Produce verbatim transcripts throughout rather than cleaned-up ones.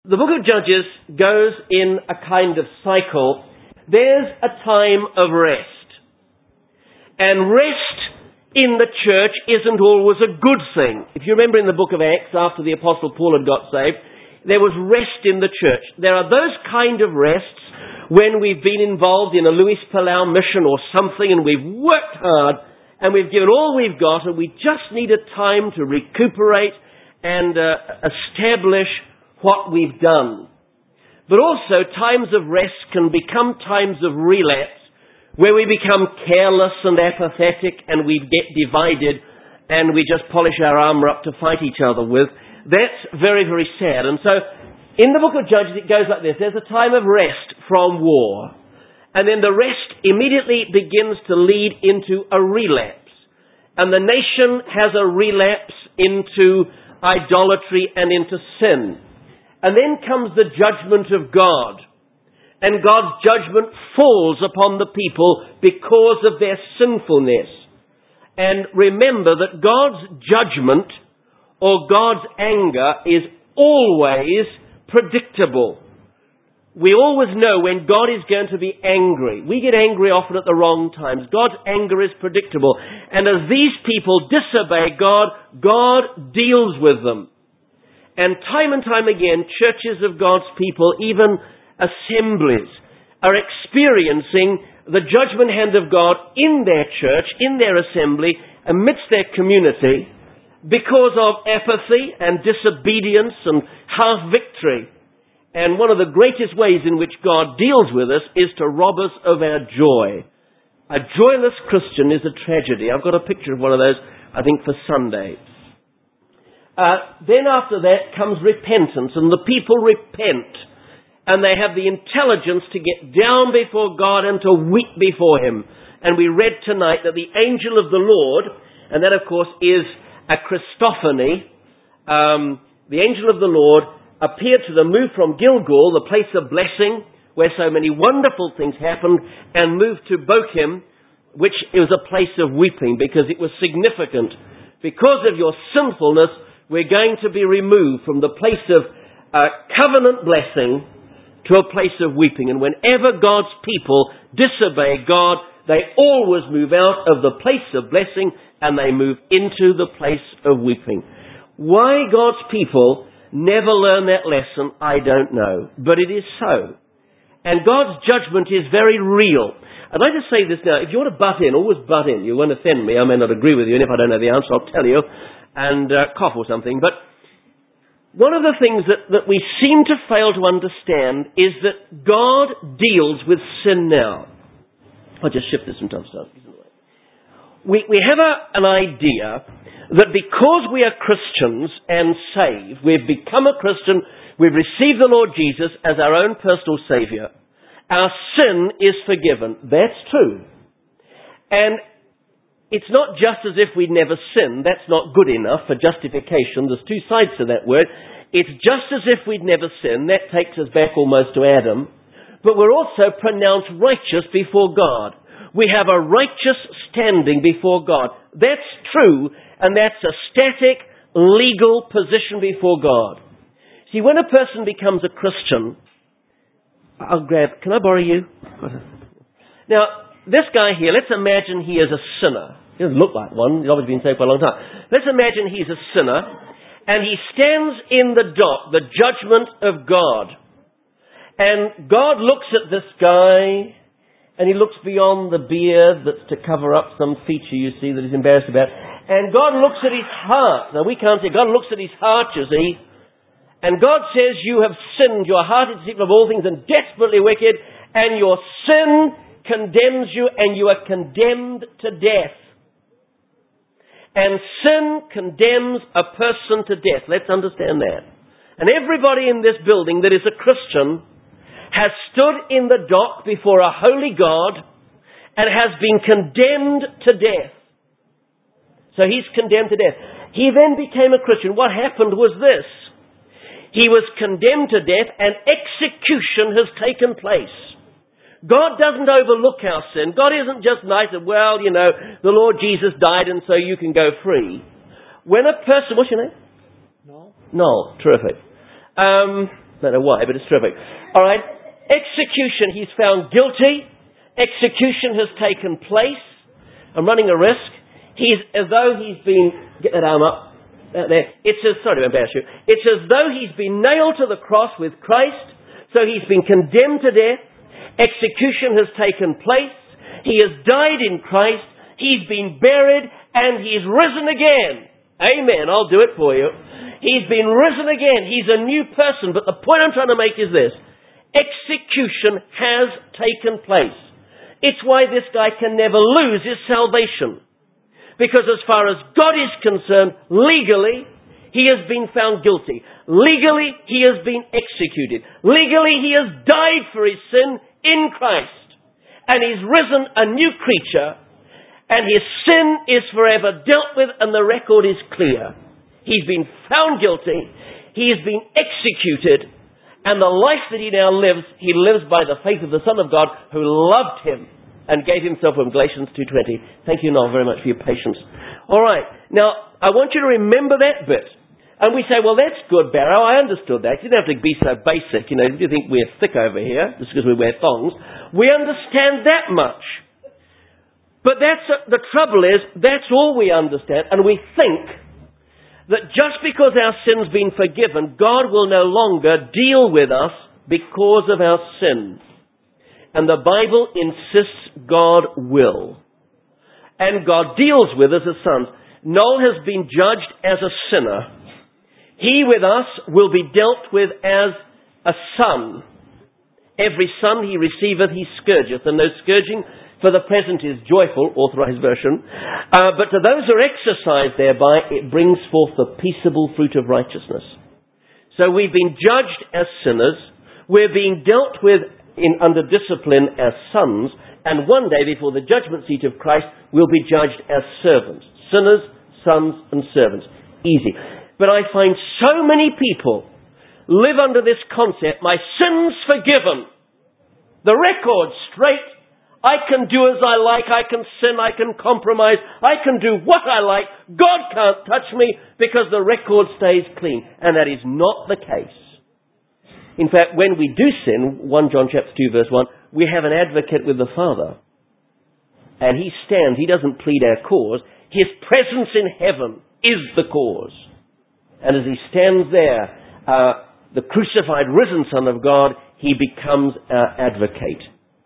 the book of Judges goes in a kind of cycle. There's a time of rest. And rest in the church isn't always a good thing. If you remember in the book of Acts, after the Apostle Paul had got saved, there was rest in the church. There are those kind of rests when we've been involved in a Luis Palau mission or something and we've worked hard and we've given all we've got and we just need a time to recuperate and uh, establish what we've done. But also times of rest can become times of relapse where we become careless and apathetic and we get divided and we just polish our armour up to fight each other with. That's very, very sad. And so in the book of Judges it goes like this. There's a time of rest from war. And then the rest immediately begins to lead into a relapse. And the nation has a relapse into idolatry and into sin. And then comes the judgment of God. And God's judgment falls upon the people because of their sinfulness. And remember that God's judgment or God's anger is always predictable. We always know when God is going to be angry. We get angry often at the wrong times. God's anger is predictable. And as these people disobey God, God deals with them. And time and time again, churches of God's people, even assemblies, are experiencing the judgment hand of God in their church, in their assembly, amidst their community, because of apathy and disobedience and half-victory. And one of the greatest ways in which God deals with us is to rob us of our joy. A joyless Christian is a tragedy. I've got a picture of one of those, I think, for Sunday. Uh, then after that comes repentance, and the people repent. And they have the intelligence to get down before God and to weep before Him. And we read tonight that the angel of the Lord, and that of course is a Christophany, um, the angel of the Lord appeared to them, moved from Gilgal, the place of blessing, where so many wonderful things happened, and moved to Bochim, which was a place of weeping, because it was significant. Because of your sinfulness, we're going to be removed from the place of uh, covenant blessing to a place of weeping. And whenever God's people disobey God, they always move out of the place of blessing and they move into the place of weeping. Why God's people never learn that lesson, I don't know. But it is so. And God's judgment is very real. I'd like to say this now. If you want to butt in, always butt in. You won't offend me. I may not agree with you. And if I don't know the answer, I'll tell you. And uh, cough or something. But one of the things that, that we seem to fail to understand is that God deals with sin now. I'll just shift this from time to time. We, we have a, an idea that because we are Christians and saved, we've become a Christian, we've received the Lord Jesus as our own personal Saviour, our sin is forgiven. That's true. And it's not just as if we'd never sinned. That's not good enough for justification. There's two sides to that word. It's just as if we'd never sinned. That takes us back almost to Adam. But we're also pronounced righteous before God. We have a righteous standing before God. That's true, and that's a static, legal position before God. See, when a person becomes a Christian, I'll grab, can I borrow you? Now, this guy here, let's imagine he is a sinner. He doesn't look like one. He's obviously been saved for a long time. Let's imagine he's a sinner, and he stands in the dock, the judgment of God. And God looks at this guy, and he looks beyond the beard that's to cover up some feature you see that he's embarrassed about. And God looks at his heart. Now, we can't see. God looks at his heart, you see. And God says, you have sinned. Your heart is deceitful of all things and desperately wicked, and your sin condemns you, and you are condemned to death. And sin condemns a person to death. Let's understand that. And everybody in this building that is a Christian has stood in the dock before a holy God and has been condemned to death. So he's condemned to death. He then became a Christian. What happened was this. He was condemned to death and execution has taken place. God doesn't overlook our sin. God isn't just nice and, well, you know, the Lord Jesus died and so you can go free. When a person, what's your name? No. Noel, terrific. Um, Don't know why, but it's terrific. All right. Execution. He's found guilty. Execution has taken place. I'm running a risk. He's as though he's been... Get that arm up. Uh, there. It's as... Sorry to embarrass you. It's as though he's been nailed to the cross with Christ. So he's been condemned to death. Execution has taken place. He has died in Christ. He's been buried. And he's risen again. Amen. I'll do it for you. He's been risen again. He's a new person. But the point I'm trying to make is this. Execution has taken place. It's why this guy can never lose his salvation. Because as far as God is concerned, legally, he has been found guilty. Legally, he has been executed. Legally, he has died for his sin in Christ. And he's risen a new creature. And his sin is forever dealt with and the record is clear. He's been found guilty. He has been executed. And the life that he now lives, he lives by the faith of the Son of God who loved him and gave himself from Galatians two twenty. Thank you, Noel, very much for your patience. All right. Now, I want you to remember that bit. And we say, well, that's good, Barrow. I understood that. You don't have to be so basic. You know, you think we're thick over here just because we wear thongs. We understand that much. But that's uh, the trouble is, that's all we understand. And we think that just because our sin's been forgiven, God will no longer deal with us because of our sin. And the Bible insists God will. And God deals with us as sons. Noel has been judged as a sinner. He with us will be dealt with as a son. Every son he receiveth, he scourgeth. And no scourging for the present is joyful, authorized version. Uh, but to those who are exercised thereby, it brings forth the peaceable fruit of righteousness. So we've been judged as sinners. We're being dealt with in under discipline as sons. And one day before the judgment seat of Christ, we'll be judged as servants. Sinners, sons, and servants. Easy. But I find so many people live under this concept, my sin's forgiven. The record's straight. I can do as I like. I can sin. I can compromise. I can do what I like. God can't touch me because the record stays clean. And that is not the case. In fact, when we do sin, First John chapter two verse one, we have an advocate with the Father. And he stands. He doesn't plead our cause. His presence in heaven is the cause. And as he stands there, uh, the crucified, risen Son of God, he becomes our advocate.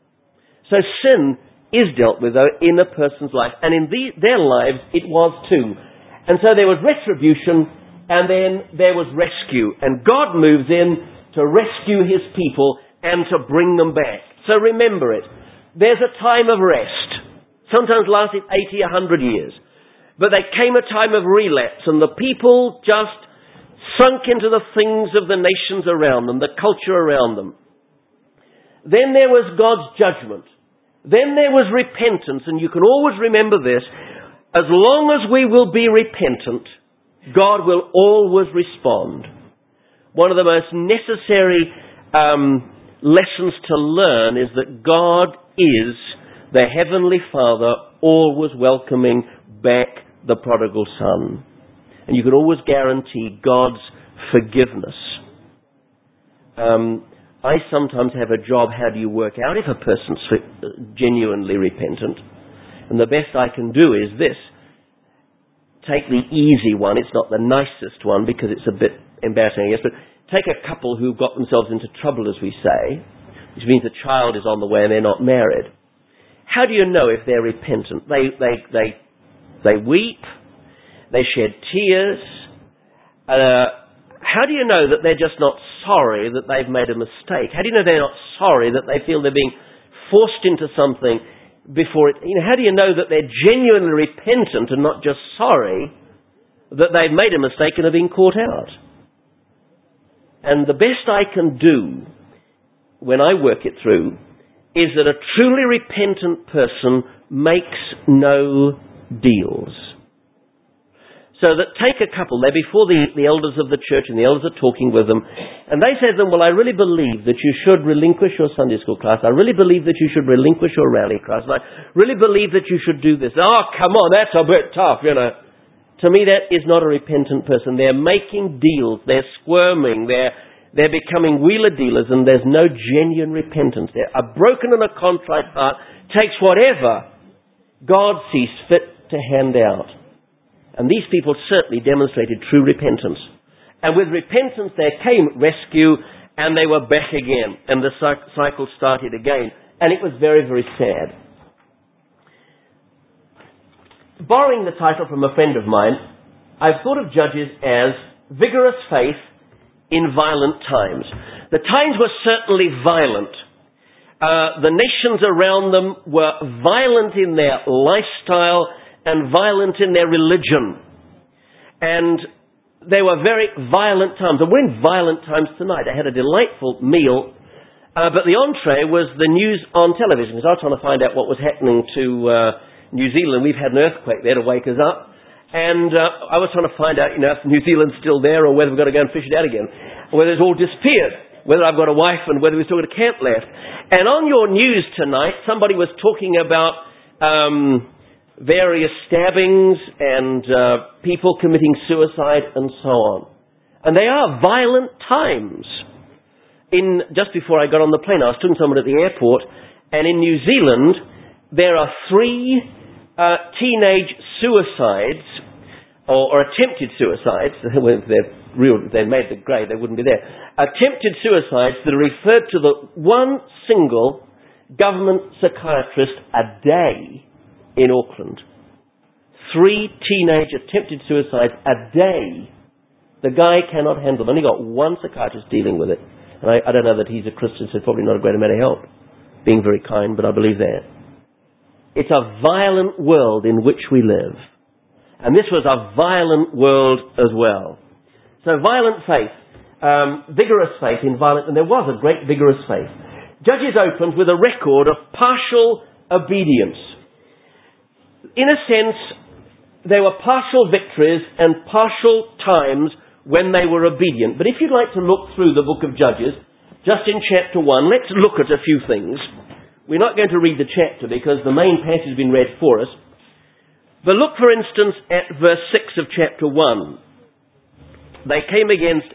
So sin is dealt with, though, in a person's life. And in the, their lives, it was too. And so there was retribution, and then there was rescue. And God moves in to rescue his people and to bring them back. So remember it. There's a time of rest. Sometimes lasted eighty, a hundred years. But there came a time of relapse, and the people just sunk into the things of the nations around them, the culture around them. Then there was God's judgment. Then there was repentance, and you can always remember this. As long as we will be repentant, God will always respond. One of the most necessary um, lessons to learn is that God is the Heavenly Father, always welcoming back the prodigal son. And you can always guarantee God's forgiveness. Um, I sometimes have a job, how do you work out if a person's genuinely repentant? And the best I can do is this. Take the easy one. It's not the nicest one because it's a bit embarrassing, I guess. But take a couple who've got themselves into trouble, as we say, which means the child is on the way and they're not married. How do you know if they're repentant? They, they, they, they weep. They shed tears. Uh, how do you know that they're just not sorry that they've made a mistake? How do you know they're not sorry that they feel they're being forced into something before it... You know, how do you know that they're genuinely repentant and not just sorry that they've made a mistake and are being caught out? And the best I can do when I work it through is that a truly repentant person makes no deals. So that take a couple, they're before the, the elders of the church and the elders are talking with them, and they say to them, well, I really believe that you should relinquish your Sunday school class. I really believe that you should relinquish your rally class. And I really believe that you should do this. Oh, come on, that's a bit tough, you know. To me, that is not a repentant person. They're making deals. They're squirming. They're, They're becoming wheeler-dealers and there's no genuine repentance there. A broken and a contrite heart takes whatever God sees fit to hand out. And these people certainly demonstrated true repentance. And with repentance there came rescue, and they were back again. And the cycle started again. And it was very, very sad. Borrowing the title from a friend of mine, I've thought of Judges as vigorous faith in violent times. The times were certainly violent. Uh, the nations around them were violent in their lifestyle and violent in their religion. And they were very violent times. And we're in violent times tonight. I had a delightful meal, uh, but the entree was the news on television, because I was trying to find out what was happening to uh, New Zealand. We've had an earthquake there to wake us up. And uh, I was trying to find out, you know, if New Zealand's still there or whether we've got to go and fish it out again, or whether it's all disappeared, whether I've got a wife and whether we've still got a camp left. And on your news tonight, somebody was talking about um, various stabbings and uh, people committing suicide and so on. And they are violent times. In just before I got on the plane, I was talking to someone at the airport, and in New Zealand, there are three uh, teenage suicides, or, or attempted suicides. If they're real, if they made the grade, they wouldn't be there. Attempted suicides that are referred to the one single government psychiatrist a day in Auckland. Three teenage attempted suicides a day. The guy cannot handle them. Only got one psychiatrist dealing with it. And I, I don't know that he's a Christian, so it's probably not a great amount of help. Being very kind, but I believe that. It's a violent world in which we live. And this was a violent world as well. So violent faith, um, vigorous faith in violent, and there was a great vigorous faith. Judges opened with a record of partial obedience. In a sense, there were partial victories and partial times when they were obedient. But if you'd like to look through the book of Judges, just in chapter one, let's look at a few things. We're not going to read the chapter because the main passage has been read for us. But look, for instance, at verse six of chapter one. They came against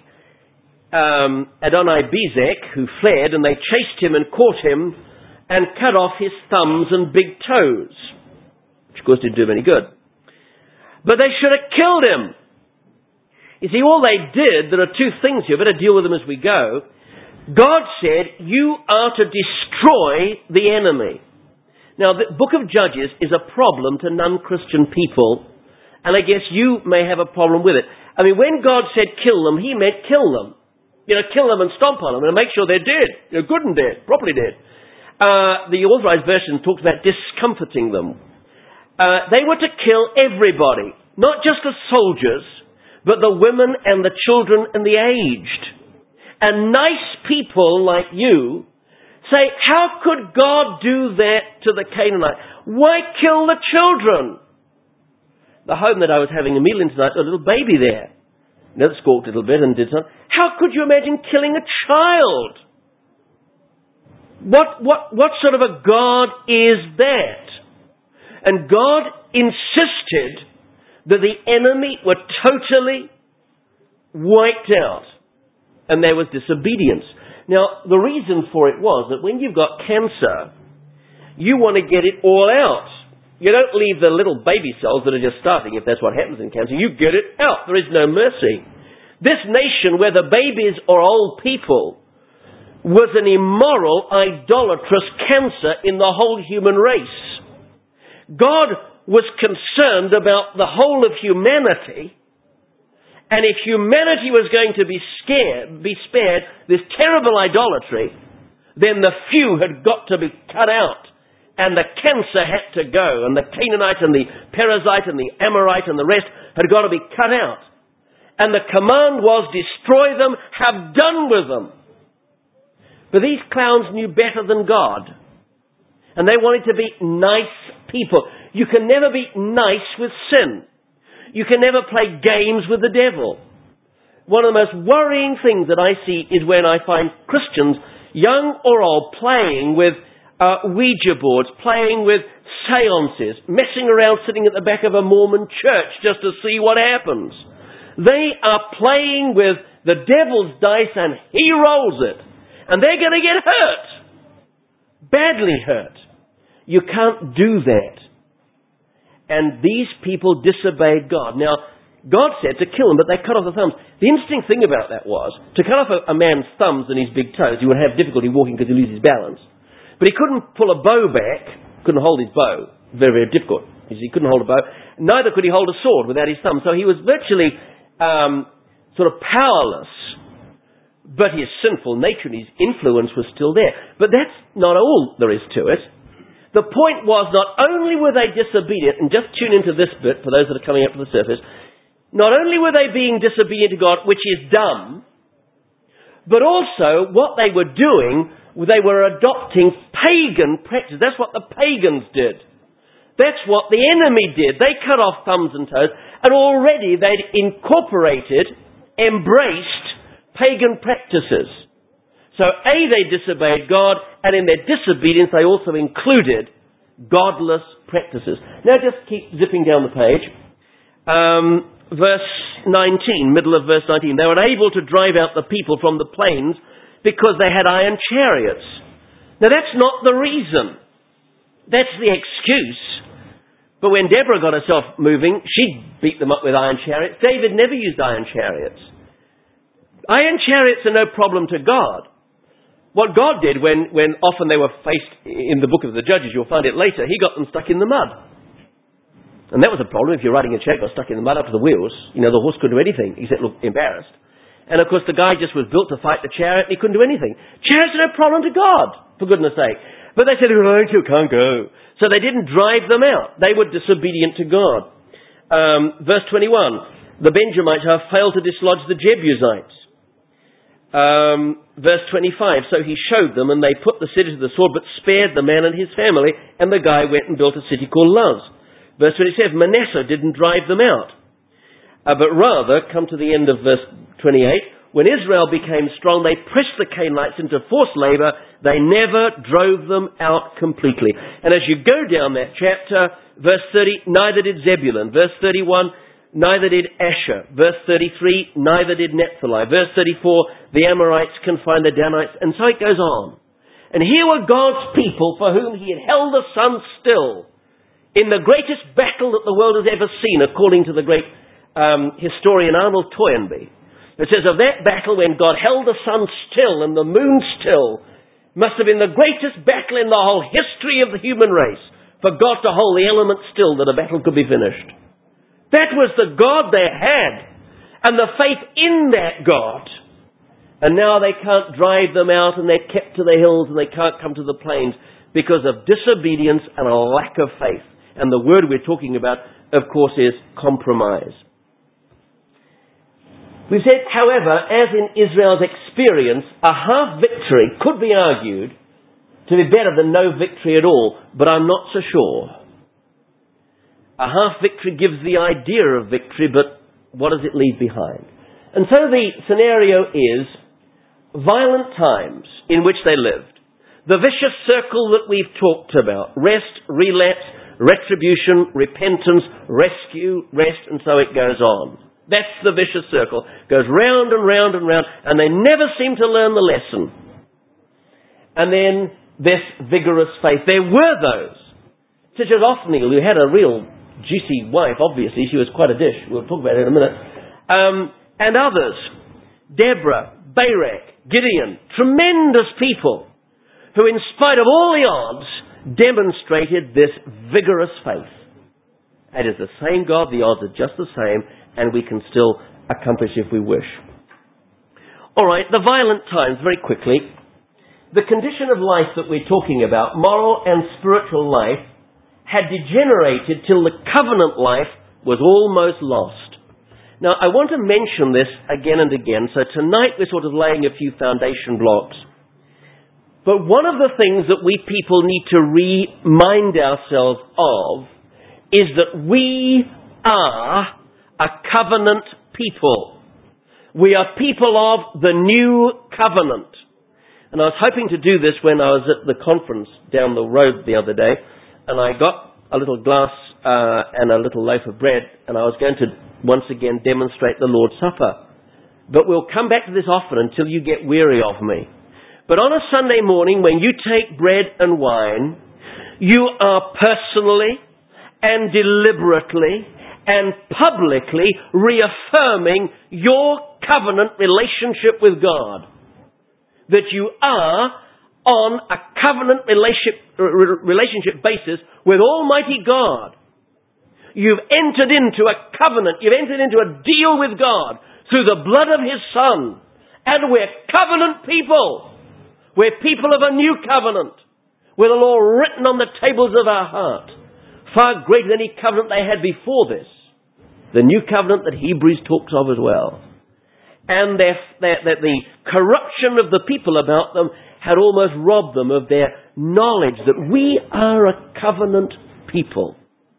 um, Adoni-Bezek, who fled, and they chased him and caught him and cut off his thumbs and big toes, which of course didn't do him any good. But they should have killed him. You see, all they did, there are two things here, better deal with them as we go. God said, you are to destroy the enemy. Now, the book of Judges is a problem to non-Christian people, and I guess you may have a problem with it. I mean, when God said kill them, he meant kill them. You know, kill them and stomp on them and make sure they're dead. You know, good and dead, properly dead. Uh, the Authorized Version talks about discomforting them. Uh, they were to kill everybody, not just the soldiers, but the women and the children and the aged. And nice people like you say, how could God do that to the Canaanite? Why kill the children? The home that I was having a meal in tonight, a little baby there. You know, squawked a little bit and did something. How could you imagine killing a child? What, what, what sort of a God is that? And God insisted that the enemy were totally wiped out. And there was disobedience. Now, the reason for it was that when you've got cancer, you want to get it all out. You don't leave the little baby cells that are just starting, if that's what happens in cancer. You get it out. There is no mercy. This nation, whether babies or old people, was an immoral, idolatrous cancer in the whole human race. God was concerned about the whole of humanity. And if humanity was going to be scared, be spared this terrible idolatry, then the few had got to be cut out. And the cancer had to go. And the Canaanite and the Perizzite and the Amorite and the rest had got to be cut out. And the command was, destroy them, have done with them. But these clowns knew better than God. And they wanted to be nice people. You can never be nice with sin. You can never play games with the devil. One of the most worrying things that I see is when I find Christians, young or old, playing with uh, Ouija boards, playing with seances, messing around sitting at the back of a Mormon church just to see what happens. They are playing with the devil's dice and he rolls it. And they're going to get hurt. Badly hurt. You can't do that. And these people disobeyed God. Now, God said to kill them, but they cut off the thumbs. The interesting thing about that was, to cut off a, a man's thumbs and his big toes, he would have difficulty walking because he'd lose his balance. But he couldn't pull a bow back, couldn't hold his bow. Very, very difficult. He couldn't hold a bow. Neither could he hold a sword without his thumb. So he was virtually um, sort of powerless. But his sinful nature and his influence was still there. But that's not all there is to it. The point was, not only were they disobedient, and just tune into this bit for those that are coming up to the surface, not only were they being disobedient to God, which is dumb, but also what they were doing, they were adopting pagan practices. That's what the pagans did. That's what the enemy did. They cut off thumbs and toes, and already they'd incorporated, embraced pagan practices. So A, they disobeyed God, and in their disobedience they also included godless practices. Now just keep zipping down the page. Um, verse nineteen, middle of verse nineteen. They were able to drive out the people from the plains because they had iron chariots. Now that's not the reason. That's the excuse. But when Deborah got herself moving, she beat them up with iron chariots. David never used iron chariots. Iron chariots are no problem to God. What God did when, when often they were faced in the book of the Judges, you'll find it later, he got them stuck in the mud. And that was a problem if you're riding a chariot, got stuck in the mud up to the wheels. You know, the horse couldn't do anything except look embarrassed. And of course the guy just was built to fight the chariot and he couldn't do anything. Chariots are no problem to God, for goodness sake. But they said, right, you can't go. So they didn't drive them out. They were disobedient to God. Um, verse twenty-one, the Benjamites have failed to dislodge the Jebusites. Um, verse twenty-five, so he showed them and they put the city to the sword but spared the man and his family, and the guy went and built a city called Luz. Verse twenty-seven, Manasseh didn't drive them out, uh, but rather, come to the end of verse twenty-eight, when Israel became strong, they pressed the Canaanites into forced labour. They never drove them out completely. And as you go down that chapter, verse thirty, neither did Zebulun. Verse thirty-one, neither did Asher. Verse thirty-three, neither did Naphtali. Verse thirty-four, the Amorites confined the Danites. And so it goes on. And here were God's people for whom he had held the sun still in the greatest battle that the world has ever seen, according to the great um, historian Arnold Toynbee. It says of that battle when God held the sun still and the moon still, must have been the greatest battle in the whole history of the human race, for God to hold the elements still that a battle could be finished. That was the God they had, and the faith in that God. And now they can't drive them out, and they're kept to the hills, and they can't come to the plains because of disobedience and a lack of faith. And the word we're talking about, of course, is compromise. We've said, however, as in Israel's experience, a half victory could be argued to be better than no victory at all, but I'm not so sure. A half victory gives the idea of victory, but what does it leave behind? And so the scenario is violent times in which they lived. The vicious circle that we've talked about, rest, relapse, retribution, repentance, rescue, rest, and so it goes on. That's the vicious circle. Goes round and round and round, and they never seem to learn the lesson. And then this vigorous faith. There were those, such as Othniel, who had a real juicy wife, obviously. She was quite a dish. We'll talk about it in a minute. Um, and others. Deborah, Barak, Gideon. Tremendous people who, in spite of all the odds, demonstrated this vigorous faith. It is the same God. The odds are just the same. And we can still accomplish if we wish. All right, the violent times, very quickly. The condition of life that we're talking about, moral and spiritual life, had degenerated till the covenant life was almost lost. Now, I want to mention this again and again, so tonight we're sort of laying a few foundation blocks. But one of the things that we people need to remind ourselves of is that we are a covenant people. We are people of the new covenant. And I was hoping to do this when I was at the conference down the road the other day, and I got a little glass uh, and a little loaf of bread, and I was going to once again demonstrate the Lord's Supper. but we'll come back to this often until you get weary of me. But on a Sunday morning, when you take bread and wine, you are personally and deliberately and publicly reaffirming your covenant relationship with God. That you are on a covenant relationship, relationship basis with Almighty God. You've entered into a covenant, you've entered into a deal with God through the blood of His Son. And we're covenant people. We're people of a new covenant, with the law written on the tables of our heart, far greater than any covenant they had before this. The new covenant that Hebrews talks of as well. And their, their, their, the corruption of the people about them had almost robbed them of their knowledge that we are a covenant people.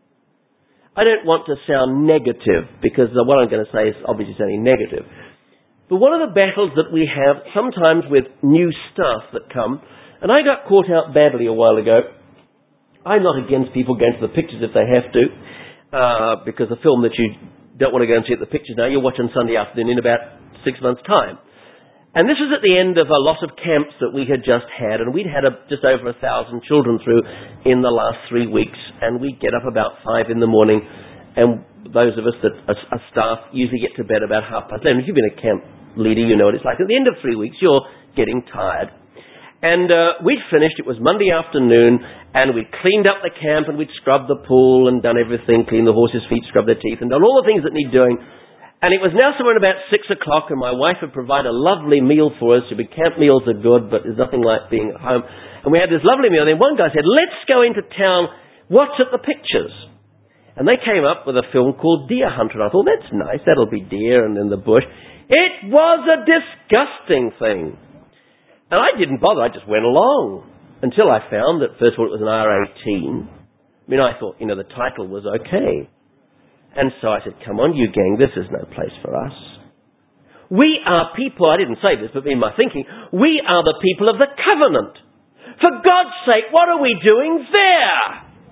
I don't want to sound negative, because what I'm going to say is obviously sounding negative. But one of the battles that we have sometimes with new stuff that come, and I got caught out badly a while ago. I'm not against people going to the pictures if they have to, uh, because a film that you don't want to go and see at the pictures now, you'll watch on Sunday afternoon in about six months' time. And this was at the end of a lot of camps that we had just had, and we'd had a, just over a thousand children through in the last three weeks, and we'd get up about five in the morning, and those of us that are, are staff usually get to bed about half past eleven. If you've been a camp leader, you know what it's like. At the end of three weeks, you're getting tired. And uh, we'd finished, it was Monday afternoon, and we'd cleaned up the camp, and we'd scrubbed the pool, and done everything, cleaned the horses' feet, scrubbed their teeth, and done all the things that need doing. And it was now somewhere about six o'clock, and my wife had provided a lovely meal for us. The camp meals are good, but there's nothing like being at home. And we had this lovely meal. And then one guy said, let's go into town, watch at the pictures. And they came up with a film called Deer Hunter. And I thought, that's nice, that'll be deer and in the bush. It was a disgusting thing. And I didn't bother, I just went along. Until I found that, first of all, it was an R eighteen. I mean, I thought, you know, the title was okay. And so I said, come on, you gang, this is no place for us. We are people, I didn't say this, but in my thinking, we are the people of the covenant. For God's sake, what are we doing there?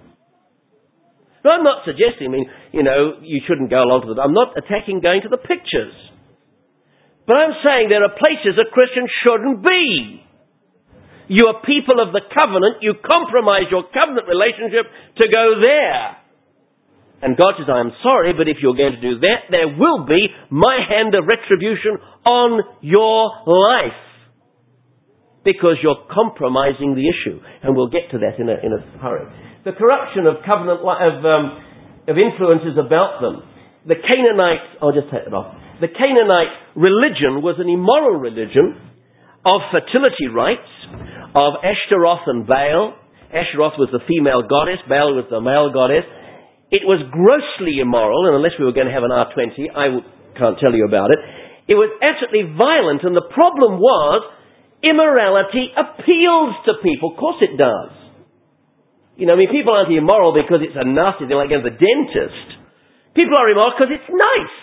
Now, I'm not suggesting, I mean, you know, you shouldn't go along to the... I'm not attacking going to the pictures. But I'm saying there are places a Christian shouldn't be. You are people of the covenant, you compromise your covenant relationship to go there. And God says, I am sorry, but if you're going to do that, there will be my hand of retribution on your life. Because you're compromising the issue. And we'll get to that in a, in a hurry. The corruption of covenant, of, um, of influences about them. The Canaanite, I'll just take it off. The Canaanite religion was an immoral religion of fertility rites, of Ashtaroth and Baal. Ashtaroth was the female goddess, Baal was the male goddess. It was grossly immoral, and unless we were going to have an R twenty, I can't tell you about it. It was absolutely violent, and the problem was immorality appeals to people. Of course it does. You know, I mean, people aren't immoral because it's a nasty thing like going to the dentist. People are immoral because it's nice.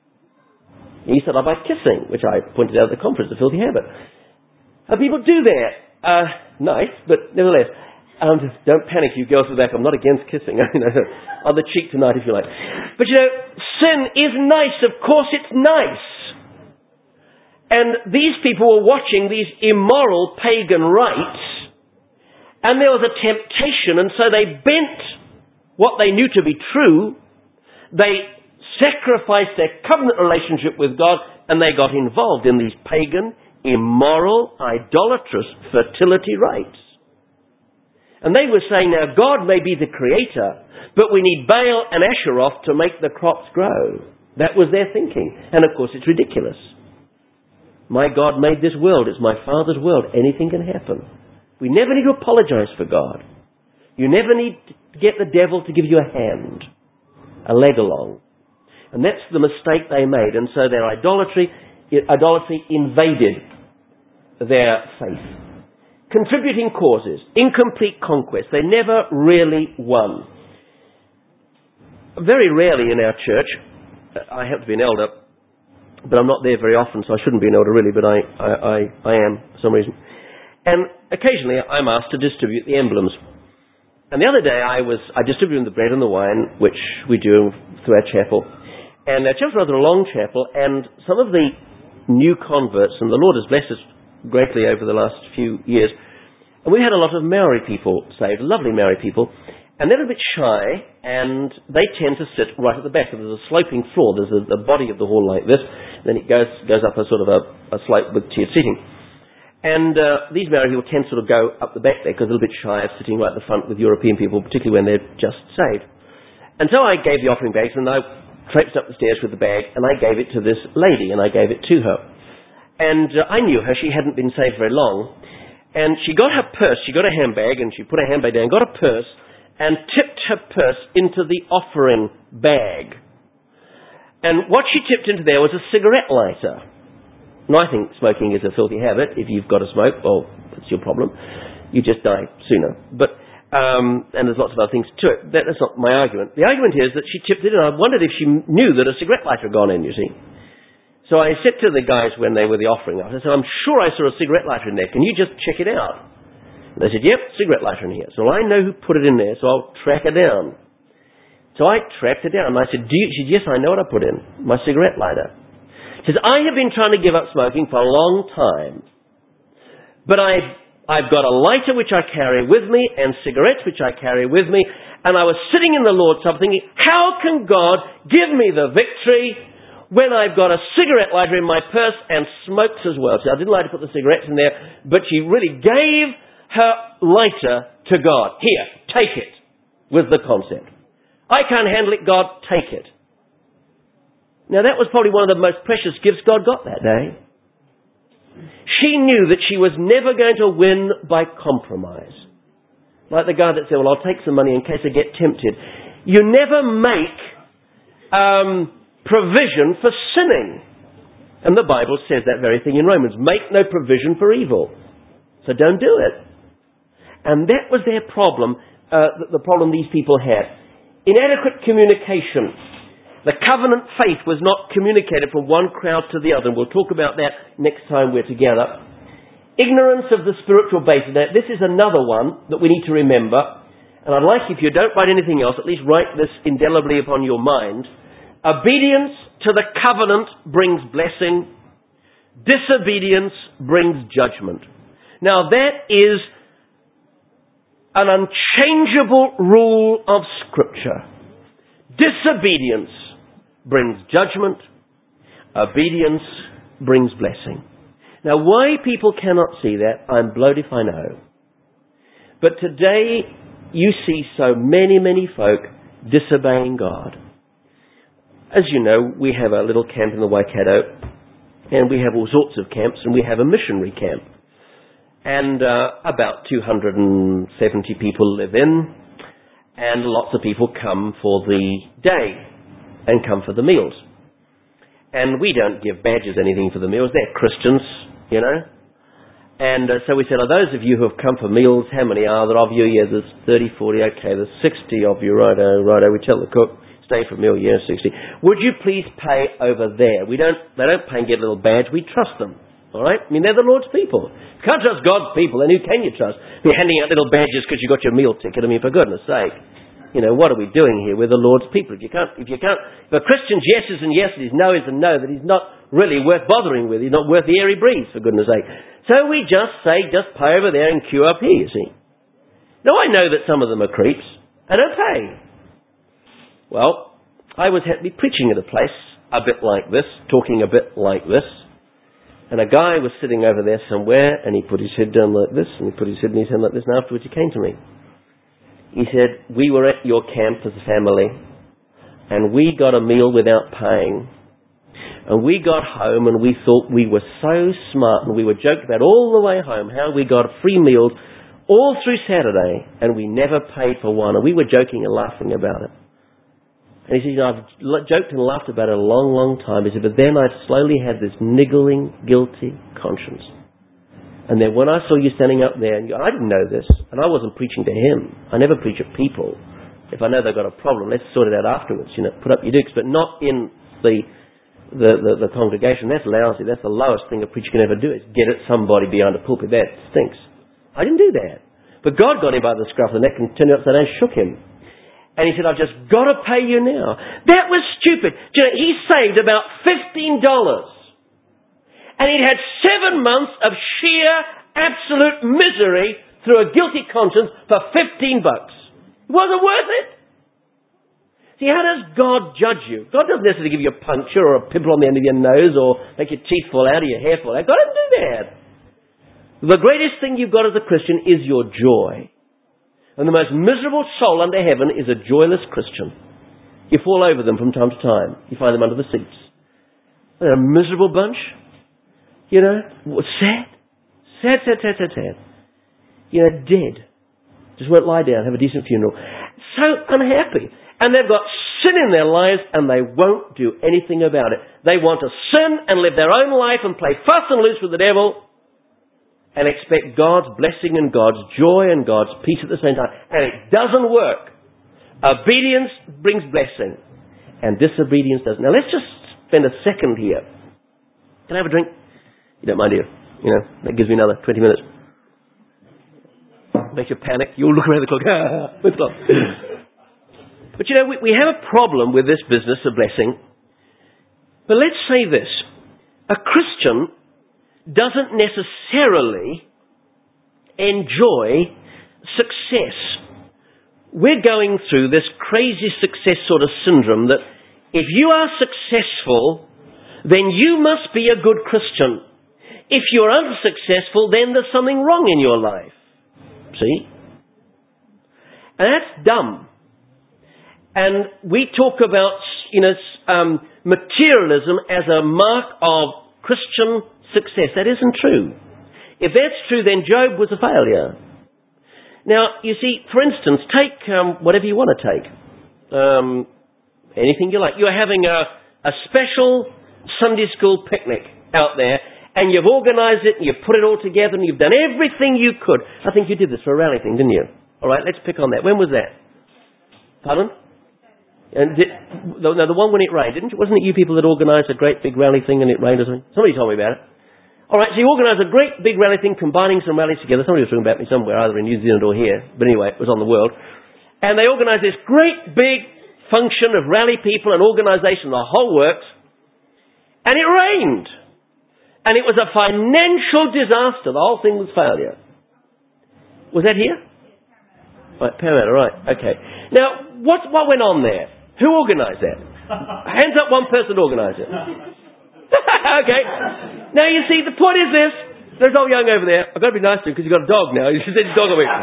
You start off by kissing, which I pointed out at the conference, the filthy habit. And people do that. Uh, nice, but nevertheless... Um, don't panic, you girls with that. I'm not against kissing. On the cheek tonight, if you like. But you know, sin is nice. Of course it's nice. And these people were watching these immoral pagan rites, and there was a temptation, and so they bent what they knew to be true. They sacrificed their covenant relationship with God, and they got involved in these pagan, immoral, idolatrous fertility rites. And they were saying, now God may be the creator, but we need Baal and Asheroth to make the crops grow. That was their thinking. And of course it's ridiculous. My God made this world. It's my Father's world. Anything can happen. We never need to apologize for God. You never need to get the devil to give you a hand, a leg along. And that's the mistake they made. And so their idolatry, idolatry invaded their faith. Contributing causes, incomplete conquest. They never really won. Very rarely in our church, I happen to be an elder, but I'm not there very often, so I shouldn't be an elder really, but I, I, I, I am for some reason. And occasionally I'm asked to distribute the emblems. And the other day I was, I distributed the bread and the wine, which we do through our chapel. And our chapel's rather a long chapel, and some of the new converts, and the Lord has blessed us greatly over the last few years. And we had a lot of Maori people saved, lovely Maori people, and they're a bit shy, and they tend to sit right at the back. There's a sloping floor. There's a, the body of the hall like this, then it goes goes up a sort of a, a slope with tiered seating. And uh, these Maori people tend to sort of go up the back there because they're a little bit shy of sitting right at the front with European people, particularly when they're just saved. And so I gave the offering bags, and I traipsed up the stairs with the bag, and I gave it to this lady, and I gave it to her. And uh, I knew her. She hadn't been saved very long. And she got her purse, she got a handbag, and she put her handbag down, got a purse, and tipped her purse into the offering bag. And what she tipped into there was a cigarette lighter. Now, I think smoking is a filthy habit. If you've got to smoke, well, that's your problem. You just die sooner. But, um, and there's lots of other things to it. That, that's not my argument. The argument is that she tipped it in. I wondered if she knew that a cigarette lighter had gone in, you see. So I said to the guys when they were the offering, I said, I'm sure I saw a cigarette lighter in there. Can you just check it out? And they said, yep, cigarette lighter in here. So I know who put it in there, so I'll track her down. So I tracked her down, and I said, Do you? She said, yes, I know what I put in, my cigarette lighter. She says, I have been trying to give up smoking for a long time, but I've, I've got a lighter which I carry with me, and cigarettes which I carry with me, and I was sitting in the Lord's Supper thinking, how can God give me the victory when I've got a cigarette lighter in my purse and smokes as well? So I didn't like to put the cigarettes in there, but she really gave her lighter to God. Here, take it, with the concept. I can't handle it, God, take it. Now that was probably one of the most precious gifts God got that day. She knew that she was never going to win by compromise. Like the guy that said, well, I'll take some money in case I get tempted. You never make um, provision for sinning. And the Bible says that very thing in Romans. Make no provision for evil. So don't do it. And that was their problem, uh, the problem these people had. Inadequate communication. The covenant faith was not communicated from one crowd to the other. And we'll talk about that next time we're together. Ignorance of the spiritual basis. Now, this is another one that we need to remember. And I'd like, if you don't write anything else, at least write this indelibly upon your mind. Obedience to the covenant brings blessing. Disobedience brings judgment. Now, that is an unchangeable rule of Scripture. Disobedience brings judgment. Obedience brings blessing. Now, why people cannot see that, I'm blowed if I know. But today, you see so many, many folk disobeying God. As you know, we have a little camp in the Waikato, and we have all sorts of camps, and we have a missionary camp. And uh, about two hundred seventy people live in, and lots of people come for the day and come for the meals. And we don't give badges anything for the meals. They're Christians, you know. And uh, so we said, are those of you who have come for meals, how many are there of you? Yeah, there's thirty, forty, okay, there's sixty of you, righto, righto. We tell the cook, stay for a meal, yeah, sixty. Would you please pay over there? We don't, they don't pay and get a little badge, we trust them. All right? I mean, they're the Lord's people. You can't trust God's people, then who can you trust? You're handing out little badges because you got your meal ticket. I mean, for goodness sake. You know, what are we doing here? We're the Lord's people. If you can't, if you can't, if a Christian's yeses and yeses, no is and no, that he's not really worth bothering with. He's not worth the air he breathes, for goodness sake. So we just say, just pay over there and queue up here, you see. Now, I know that some of them are creeps. I don't pay. Well, I was had to be preaching at a place a bit like this, talking a bit like this. And a guy was sitting over there somewhere, and he put his head down like this, and he put his head in his hand like this, and afterwards he came to me. He said, we were at your camp as a family, and we got a meal without paying. And we got home, and we thought we were so smart, and we were joked about all the way home how we got free meals all through Saturday, and we never paid for one. And we were joking and laughing about it. And he said, you know, I've joked and laughed about it a long, long time. He said, but then I slowly had this niggling, guilty conscience. And then when I saw you standing up there, and you, I didn't know this, and I wasn't preaching to him. I never preach at people. If I know they've got a problem, let's sort it out afterwards. You know, put up your dukes, but not in the the, the, the congregation. That's lousy. That's the lowest thing a preacher can ever do, is get at somebody behind a pulpit. That stinks. I didn't do that. But God got him by the scruff of the neck and turned him upside down and shook him. And he said, I've just got to pay you now. That was stupid. Do you know, he saved about fifteen dollars. And he'd had seven months of sheer, absolute misery through a guilty conscience for fifteen bucks. It wasn't worth it. See, how does God judge you? God doesn't necessarily give you a puncture or a pimple on the end of your nose or make your teeth fall out or your hair fall out. God doesn't do that. The greatest thing you've got as a Christian is your joy. And the most miserable soul under heaven is a joyless Christian. You fall over them from time to time. You find them under the seats. They're a miserable bunch. You know, sad. Sad, sad, sad, sad, sad. You know, dead. Just won't lie down, have a decent funeral. So unhappy. And they've got sin in their lives and they won't do anything about it. They want to sin and live their own life and play fuss and loose with the devil and expect God's blessing and God's joy and God's peace at the same time. And it doesn't work. Obedience brings blessing and disobedience doesn't. Now let's just spend a second here. Can I have a drink? You don't mind, do you? You know, that gives me another twenty minutes. Makes you panic. You'll look around the clock. Ah, it's clock. But you know, we, we have a problem with this business of blessing. But let's say this. A Christian doesn't necessarily enjoy success. We're going through this crazy success sort of syndrome that if you are successful, then you must be a good Christian. If you're unsuccessful, then there's something wrong in your life. See? And that's dumb. And we talk about, you know, um, materialism as a mark of Christian success. That isn't true. If that's true, then Job was a failure. Now, you see, for instance, take um, whatever you want to take. Um, anything you like. You're having a, a special Sunday school picnic out there, and you've organised it, and you've put it all together, and you've done everything you could. I think you did this for a rally thing, didn't you? All right, let's pick on that. When was that? Pardon? And did, no, the one when it rained, didn't it? Wasn't it you people that organised a great big rally thing and it rained or something? Somebody told me about it. All right, so you organised a great big rally thing, combining some rallies together. Somebody was talking about me somewhere, either in New Zealand or here. But anyway, it was on the world. And they organised this great big function of rally people and organisation, the whole works. And it rained. And it was a financial disaster. The whole thing was failure. Was that here? Right, Parramatta, right. Okay. Now, what, what went on there? Who organised that? Hands up, one person organised it. Okay. Now you see, the point is this. There's old Young over there. I've got to be nice to him because he's got a dog now. He said his dog will be.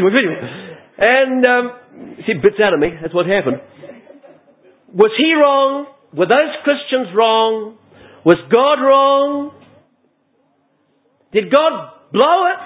And um, he bits out of me. That's what happened. Was he wrong? Were those Christians wrong? Was God wrong? Did God blow it?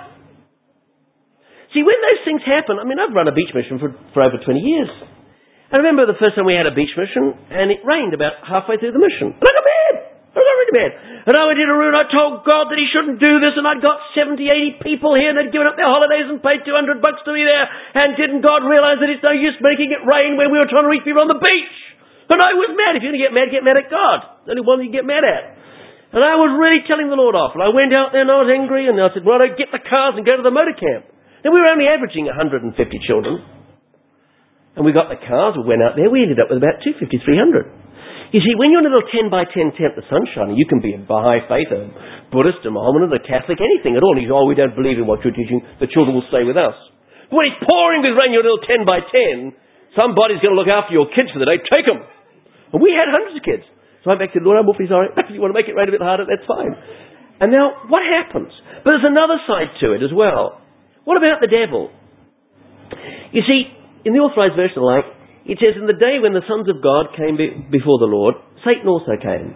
See, when those things happen, I mean, I've run a beach mission for, for over twenty years. I remember the first time we had a beach mission, and it rained about halfway through the mission. And I got mad. I got really mad. And I went in a room, and I told God that he shouldn't do this, and I'd got seventy, eighty people here, and they'd given up their holidays and paid two hundred bucks to be there. And didn't God realise that it's no use making it rain when we were trying to reach people on the beach? And I was mad. If you're going to get mad, get mad at God. The only one you can get mad at. And I was really telling the Lord off. And I went out there, and I was angry, and I said, well, I'd get the cars and go to the motor camp. And we were only averaging one hundred fifty children. And we got the cars, we went out there, we ended up with about two hundred fifty, three hundred. You see, when you're in a little ten by ten tent, the sun's shining, you can be a Baha'i faith, a Buddhist, a Mohammedan, a Catholic, anything at all. And you say, oh, we don't believe in what you're teaching, the children will stay with us. But when it's pouring with rain, you're a little ten by ten, somebody's going to look after your kids for the day, take them. And we had hundreds of kids. So I went back to the Lord, I'm awfully sorry. If you want to make it rain a bit harder, that's fine. And now, what happens? But there's another side to it as well. What about the devil? You see, in the Authorized Version, like, it says, in the day when the sons of God came be- before the Lord, Satan also came.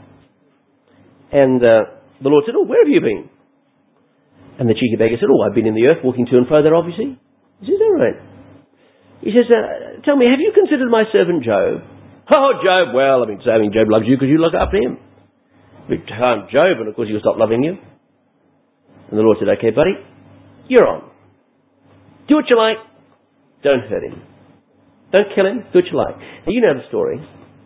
And uh, the Lord said, oh, where have you been? And the cheeky beggar said, oh, I've been in the earth walking to and fro there, obviously. He says, all right. He says, uh, tell me, have you considered my servant Job? Oh, Job, well, I mean, saying Job loves you because you look after him. We harmed Job, and of course he'll stop loving you. And the Lord said, okay, buddy, you're on. Do what you like. Don't hurt him. Don't kill him. Do what you like. Now, you know the story.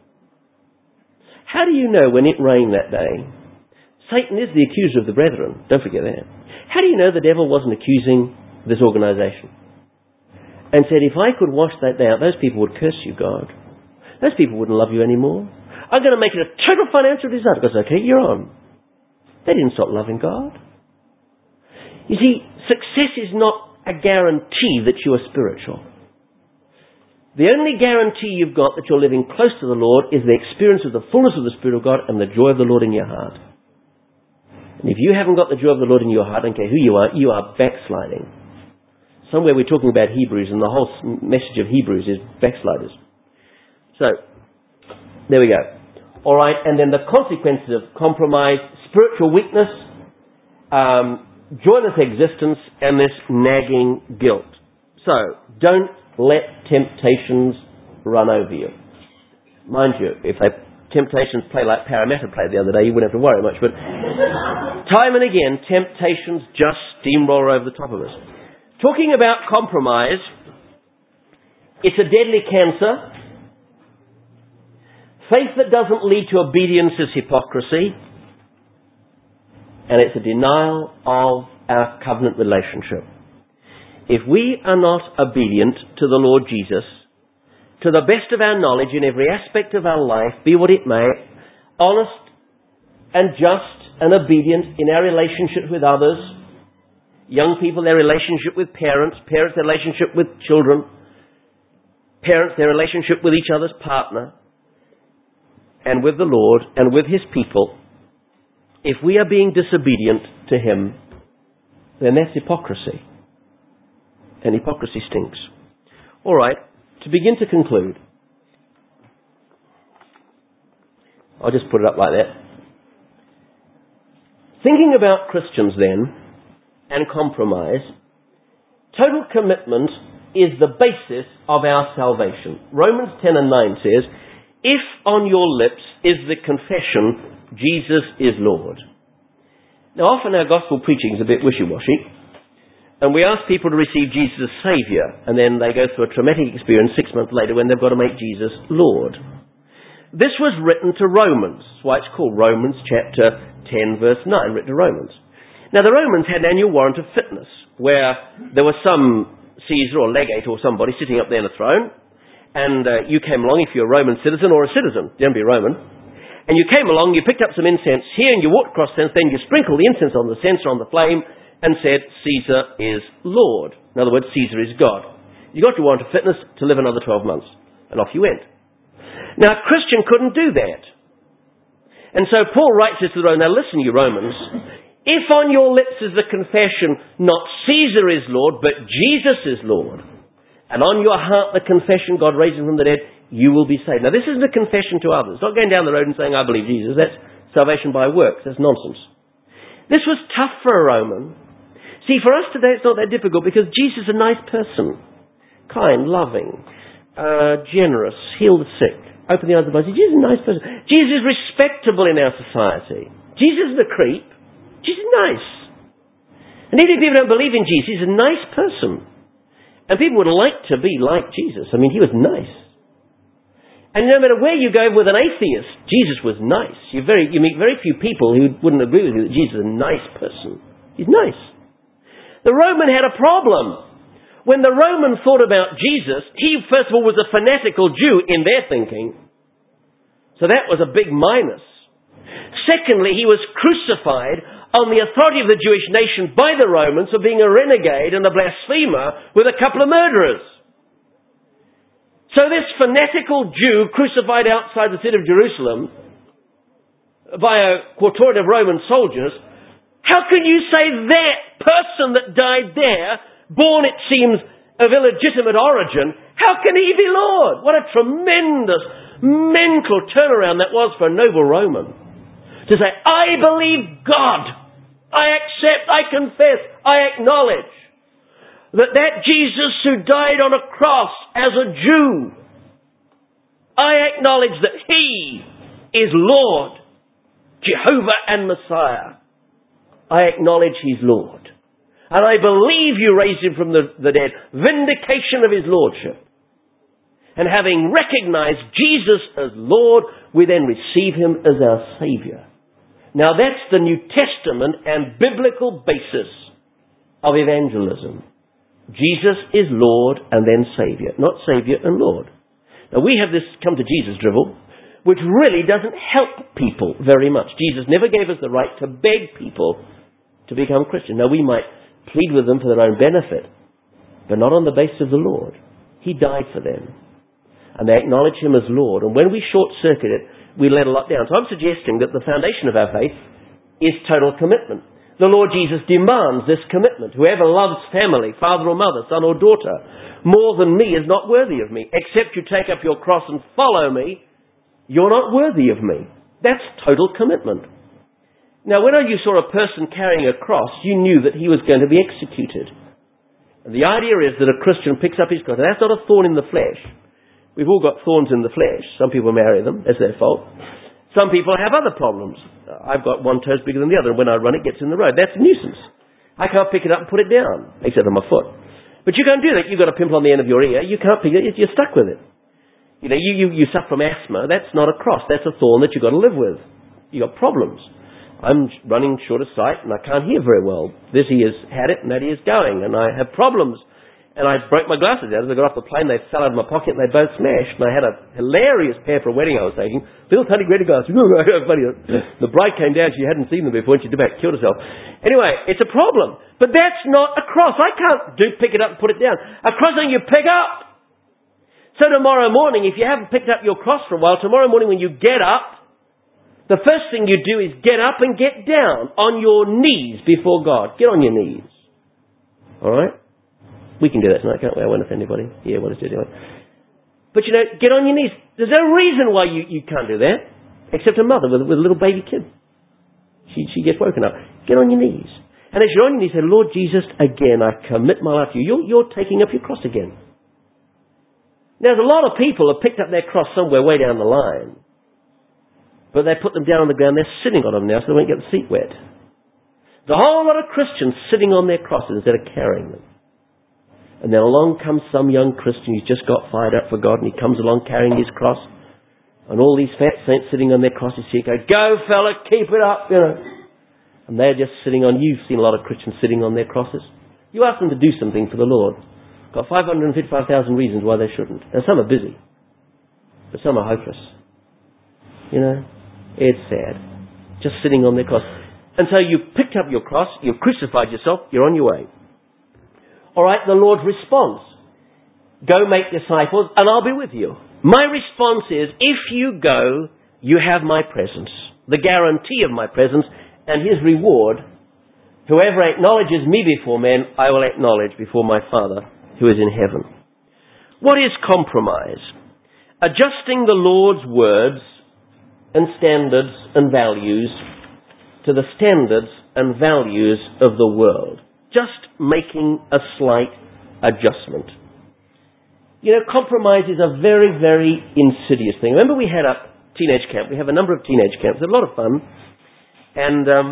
How do you know when it rained that day? Satan is the accuser of the brethren. Don't forget that. How do you know the devil wasn't accusing this organisation? And said, if I could wash that out, those people would curse you, God. Those people wouldn't love you anymore. I'm going to make it a total financial disaster. Because, okay, you're on. They didn't stop loving God. You see, success is not a guarantee that you are spiritual. The only guarantee you've got that you're living close to the Lord is the experience of the fullness of the Spirit of God and the joy of the Lord in your heart. And if you haven't got the joy of the Lord in your heart, I don't care who you are, you are backsliding. Somewhere we're talking about Hebrews, and the whole message of Hebrews is backsliders. So, there we go. All right, and then the consequences of compromise, spiritual weakness, um, joyless existence, and this nagging guilt. So, don't let temptations run over you. Mind you, if they, temptations play like Parramatta played the other day, you wouldn't have to worry much. But time and again, temptations just steamroll over the top of us. Talking about compromise, it's a deadly cancer. Faith that doesn't lead to obedience is hypocrisy. And it's a denial of our covenant relationship. If we are not obedient to the Lord Jesus, to the best of our knowledge in every aspect of our life, be what it may, honest and just and obedient in our relationship with others, young people, their relationship with parents, parents, their relationship with children, parents, their relationship with each other's partner, and with the Lord and with His people, if we are being disobedient to Him, then that's hypocrisy. And hypocrisy stinks. All right, to begin to conclude, I'll just put it up like that. Thinking about Christians then, and compromise, total commitment is the basis of our salvation. Romans ten and nine says, if on your lips is the confession, Jesus is Lord. Now often our gospel preaching is a bit wishy-washy. And we ask people to receive Jesus as Saviour, and then they go through a traumatic experience six months later when they've got to make Jesus Lord. This was written to Romans. That's why it's called Romans chapter ten, verse nine, written to Romans. Now the Romans had an annual warrant of fitness, where there was some Caesar or legate or somebody sitting up there on a throne, and uh, you came along if you're a Roman citizen or a citizen, you don't be Roman, and you came along, you picked up some incense here, and you walked across the censer, then you sprinkled the incense on the censer on the flame, and said, Caesar is Lord. In other words, Caesar is God. You got your warrant of fitness to live another twelve months. And off you went. Now, a Christian couldn't do that. And so Paul writes this to the Romans. Now listen, you Romans. If on your lips is the confession, not Caesar is Lord, but Jesus is Lord, and on your heart the confession, God raised him from the dead, you will be saved. Now this isn't a confession to others. It's not going down the road and saying, I believe Jesus. That's salvation by works. That's nonsense. This was tough for a Roman. See, for us today it's not that difficult because Jesus is a nice person. Kind, loving, uh, generous, heal the sick, open the eyes of the blind. Jesus is a nice person. Jesus is respectable in our society. Jesus isn't a creep. Jesus is nice. And even if people don't believe in Jesus, he's a nice person. And people would like to be like Jesus. I mean, he was nice. And no matter where you go with an atheist, Jesus was nice. You very you meet very few people who wouldn't agree with you that Jesus is a nice person. He's nice. The Roman had a problem. When the Roman thought about Jesus, he first of all was a fanatical Jew in their thinking. So that was a big minus. Secondly, he was crucified on the authority of the Jewish nation by the Romans for being a renegade and a blasphemer with a couple of murderers. So this fanatical Jew crucified outside the city of Jerusalem by a quatorn of Roman soldiers, how can you say that person that died there, born it seems of illegitimate origin, how can he be Lord? What a tremendous mental turnaround that was for a noble Roman. To say, I believe God, I accept, I confess, I acknowledge that that Jesus who died on a cross as a Jew, I acknowledge that He is Lord, Jehovah and Messiah. I acknowledge He's Lord. And I believe you raised Him from the, the dead. Vindication of His Lordship. And having recognized Jesus as Lord, we then receive Him as our Saviour. Now that's the New Testament and biblical basis of evangelism. Jesus is Lord and then Saviour, not Saviour and Lord. Now we have this come to Jesus drivel, which really doesn't help people very much. Jesus never gave us the right to beg people to become Christian. Now, we might plead with them for their own benefit, but not on the basis of the Lord. He died for them. And they acknowledge him as Lord. And when we short-circuit it, we let a lot down. So I'm suggesting that the foundation of our faith is total commitment. The Lord Jesus demands this commitment. Whoever loves family, father or mother, son or daughter, more than me is not worthy of me. Except you take up your cross and follow me, you're not worthy of me. That's total commitment. Now, when you saw a person carrying a cross, you knew that he was going to be executed. And the idea is that a Christian picks up his cross. And that's not a thorn in the flesh. We've all got thorns in the flesh. Some people marry them. That's their fault. Some people have other problems. I've got one toe's bigger than the other, and when I run, it gets in the road. That's a nuisance. I can't pick it up and put it down, except on my foot. But you can't do that. You've got a pimple on the end of your ear. You can't pick it. You're stuck with it. You know, you, you, you suffer from asthma. That's not a cross. That's a thorn that you've got to live with. You've got problems. I'm running short of sight, and I can't hear very well. This ear's had it, and that ear's going, and I have problems. And I broke my glasses out. As I got off the plane, they fell out of my pocket, and they both smashed. And I had a hilarious pair for a wedding I was taking. Little tiny granny glasses. Funny. The bride came down. She hadn't seen them before, and she did back, killed herself. Anyway, it's a problem. But that's not a cross. I can't do pick it up and put it down. A cross thing you pick up. So tomorrow morning, if you haven't picked up your cross for a while, tomorrow morning when you get up, the first thing you do is get up and get down on your knees before God. Get on your knees. All right? We can do that tonight, can't we? I won't offend anybody. Yeah, we'll just do it anyway. But you know, get on your knees. There's no reason why you, you can't do that, except a mother with, with a little baby kid. She, she gets woken up. Get on your knees. And as you're on your knees, say, Lord Jesus, again, I commit my life to you. You're, you're taking up your cross again. Now, there's a lot of people have picked up their cross somewhere way down the line, but they put them down on the ground. They're sitting on them now so they won't get the seat wet. There's a whole lot of Christians sitting on their crosses instead of carrying them. And then along comes some young Christian who's just got fired up for God, and he comes along carrying his cross. And all these fat saints sitting on their crosses, he goes, go fella, keep it up, you know. And they're just sitting on, you've seen a lot of Christians sitting on their crosses. You ask them to do something for the Lord. Got five hundred fifty-five thousand reasons why they shouldn't. And some are busy. But some are hopeless. You know, it's sad. Just sitting on their cross. And so you've picked up your cross, you've crucified yourself, you're on your way. All right, the Lord's response. Go make disciples, and I'll be with you. My response is, if you go, you have my presence, the guarantee of my presence, and his reward. Whoever acknowledges me before men, I will acknowledge before my Father who is in heaven. What is compromise? Adjusting the Lord's words and standards and values to the standards and values of the world. Just making a slight adjustment. You know, compromise is a very, very insidious thing. Remember we had a teenage camp. We have a number of teenage camps. They're a lot of fun. And um,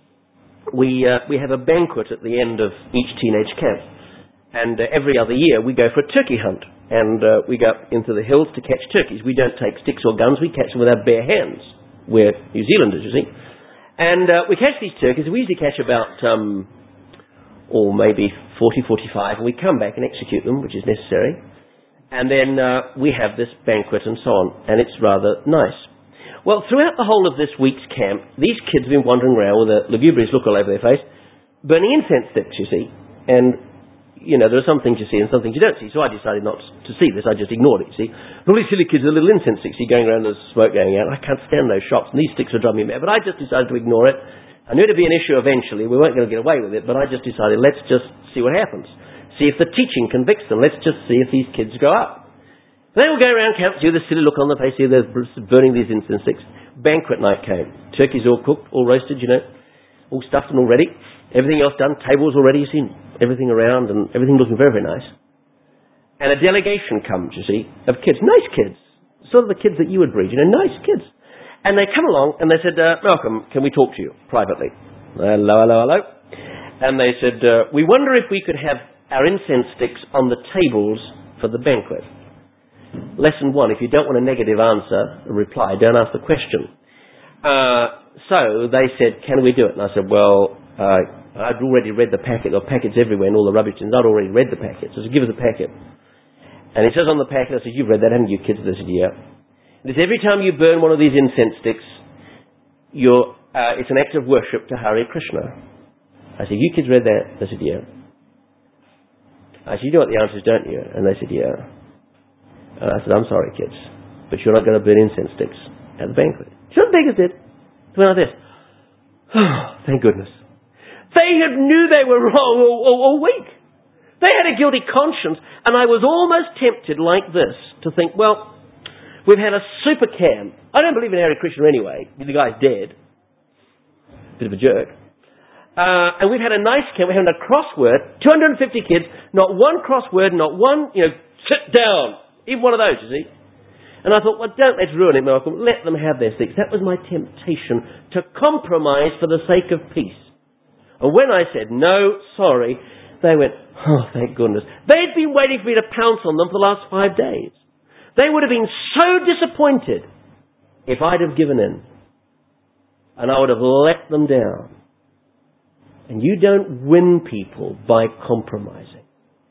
we uh, we have a banquet at the end of each teenage camp. And uh, every other year we go for a turkey hunt. And uh, we go up into the hills to catch turkeys. We don't take sticks or guns. We catch them with our bare hands. We're New Zealanders, you see. And uh, we catch these turkeys. We usually catch about... Um, or maybe forty, forty-five, and we come back and execute them, which is necessary. And then uh, we have this banquet and so on, and it's rather nice. Well, throughout the whole of this week's camp, these kids have been wandering around with a lugubrious look all over their face, burning incense sticks, you see. And, you know, there are some things you see and some things you don't see, so I decided not to see this. I just ignored it, you see. All these silly kids with little incense sticks, see, going around, there's smoke going out. I can't stand those shops, and these sticks are driving me mad. But I just decided to ignore it. I knew it would be an issue eventually. We weren't going to get away with it, but I just decided, let's just see what happens. See if the teaching convicts them. Let's just see if these kids grow up. And they will go around camp, see the silly look on their face, see they're burning these incense sticks. Banquet night came. Turkeys all cooked, all roasted, you know, all stuffed and all ready. Everything else done. Tables all ready, you see, everything around and everything looking very, very nice. And a delegation comes, you see, of kids. Nice kids. Sort of the kids that you would breed, you know, nice kids. And they come along and they said, uh, Malcolm, can we talk to you privately? Hello, hello, hello. And they said, uh, we wonder if we could have our incense sticks on the tables for the banquet. Lesson one, if you don't want a negative answer, a reply, don't ask the question. Uh, so they said, can we do it? And I said, well, uh, I'd already read the packet. There were packets everywhere and all the rubbish tins. I'd already read the packet. So I said, give us a packet. And it says on the packet, I said, you've read that, haven't you, kids? They said, yeah. This every time you burn one of these incense sticks, you're, uh, it's an act of worship to Hare Krishna. I said, you kids read that? They said, yeah. I said, you know what the answer is, don't you? And they said, yeah. And I said, I'm sorry, kids, but you're not going to burn incense sticks at the banquet. So the beggars did. They went like this. Oh, thank goodness. They had knew they were wrong all, all, all week. They had a guilty conscience, and I was almost tempted like this to think, well, we've had a super camp. I don't believe in Hare Krishna anyway. The guy's dead. Bit of a jerk. Uh, and we've had a nice camp. We're having a crossword. two hundred fifty kids. Not one crossword. Not one, you know, sit down. Even one of those, you see. And I thought, well, don't let's ruin it, Malcolm. Let them have their sticks. That was my temptation to compromise for the sake of peace. And when I said, no, sorry, they went, oh, thank goodness. They'd been waiting for me to pounce on them for the last five days. They would have been so disappointed if I'd have given in. And I would have let them down. And you don't win people by compromising.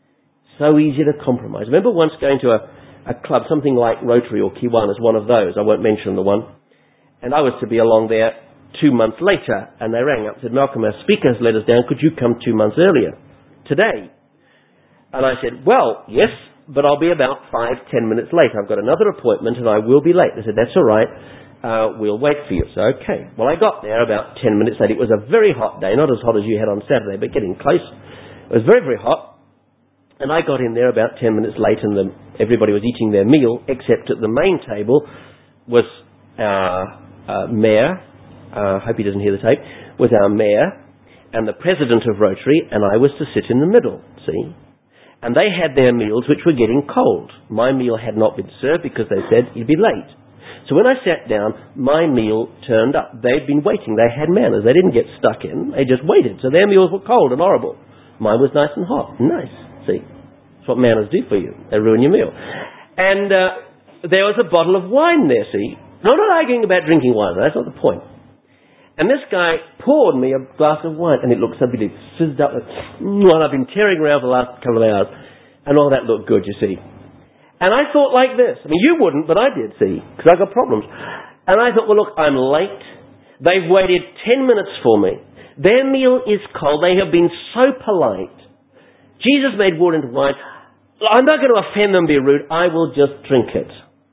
So easy to compromise. I remember once going to a, a club, something like Rotary or Kiwanis, one of those. I won't mention the one. And I was to be along there two months later. And they rang up and said, Malcolm, our speaker has let us down. Could you come two months earlier? Today. And I said, well, yes, but I'll be about five, ten minutes late. I've got another appointment and I will be late. They said, that's all right. Uh, we'll wait for you. So, okay. Well, I got there about ten minutes late. It was a very hot day, not as hot as you had on Saturday, but getting close. It was very, very hot. And I got in there about ten minutes late, and the, everybody was eating their meal, except at the main table was our uh, mayor, I uh, hope he doesn't hear the tape, was our mayor and the president of Rotary, and I was to sit in the middle, see? And they had their meals, which were getting cold. My meal had not been served because they said you'd be late. So when I sat down, my meal turned up. They'd been waiting. They had manners. They didn't get stuck in. They just waited. So their meals were cold and horrible. Mine was nice and hot. Nice. See? That's what manners do for you. They ruin your meal. And uh, there was a bottle of wine there, see? No, I'm not arguing about drinking wine. That's not the point. And this guy poured me a glass of wine, and it looked so beautiful. It fizzed up. And I've been tearing around for the last couple of hours, and all that looked good, you see. And I thought like this. I mean, you wouldn't, but I did, see, because I've got problems. And I thought, well, look, I'm late. They've waited ten minutes for me. Their meal is cold. They have been so polite. Jesus made water into wine. I'm not going to offend them and be rude. I will just drink it.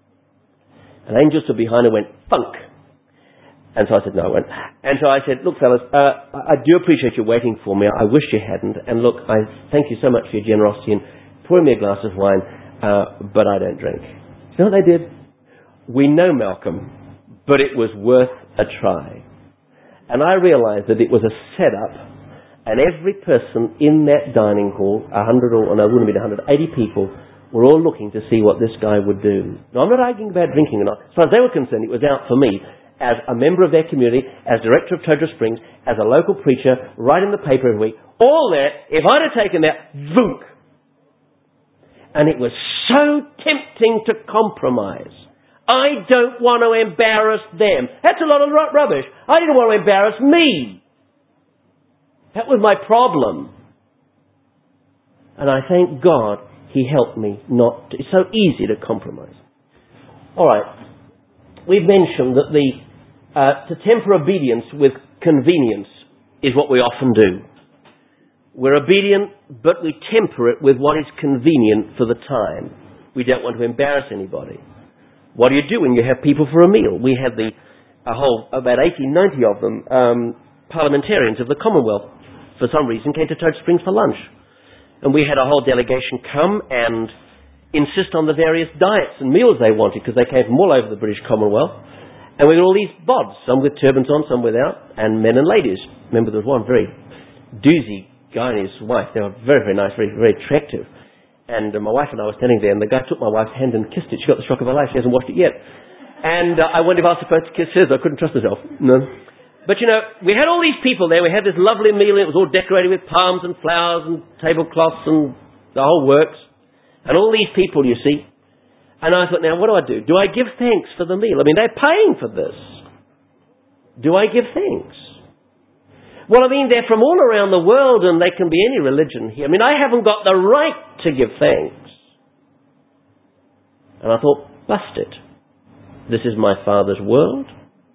And angels stood behind and went, funk. And so I said, no, I won't. And so I said, look, fellas, uh, I do appreciate you waiting for me. I wish you hadn't. And look, I thank you so much for your generosity in pouring me a glass of wine. Uh, but I don't drink. You know what they did? We know Malcolm, but it was worth a try. And I realized that it was a setup, and every person in that dining hall, a hundred or, no, it wouldn't have been a hundred, eighty people, were all looking to see what this guy would do. Now, I'm not arguing about drinking or not. As far as they were concerned, it was out for me, as a member of their community, as director of Todra Springs, as a local preacher, writing the paper every week. All that, if I'd have taken that, voonk. And it was so tempting to compromise. I don't want to embarrass them. That's a lot of rubbish. I didn't want to embarrass me. That was my problem. And I thank God He helped me not to. It's so easy to compromise. All right. We've mentioned that the uh, to temper obedience with convenience is what we often do. We're obedient, but we temper it with what is convenient for the time. We don't want to embarrass anybody. What do you do when you have people for a meal? We had the a whole, about eighty, ninety of them, um, parliamentarians of the Commonwealth, for some reason, came to Todra Springs for lunch. And we had a whole delegation come and insist on the various diets and meals they wanted, because they came from all over the British Commonwealth. And we had all these bods, some with turbans on, some without, and men and ladies. Remember, there was one very doozy guy and his wife. They were very, very nice, very, very attractive. And uh, my wife and I were standing there, and the guy took my wife's hand and kissed it. She got the shock of her life. She hasn't washed it yet. And uh, I wondered if I was supposed to kiss hers. I couldn't trust myself. No. But, you know, we had all these people there. We had this lovely meal. It was all decorated with palms and flowers and tablecloths and the whole works. And all these people, you see. And I thought, now, what do I do? Do I give thanks for the meal? I mean, they're paying for this. Do I give thanks? Well, I mean, they're from all around the world, and they can be any religion here. I mean, I haven't got the right to give thanks. And I thought, bust it. This is my Father's world.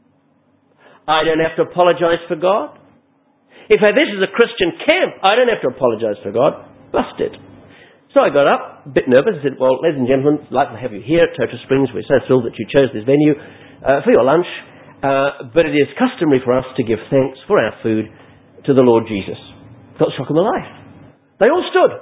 I don't have to apologize for God. In fact, this is a Christian camp. I don't have to apologize for God. Busted. So I got up, a bit nervous. I said, well, ladies and gentlemen, I'd like to have you here at Total Springs. We're so thrilled that you chose this venue uh, for your lunch. Uh, but it is customary for us to give thanks for our food to the Lord Jesus. Got the shock of my life. They all stood.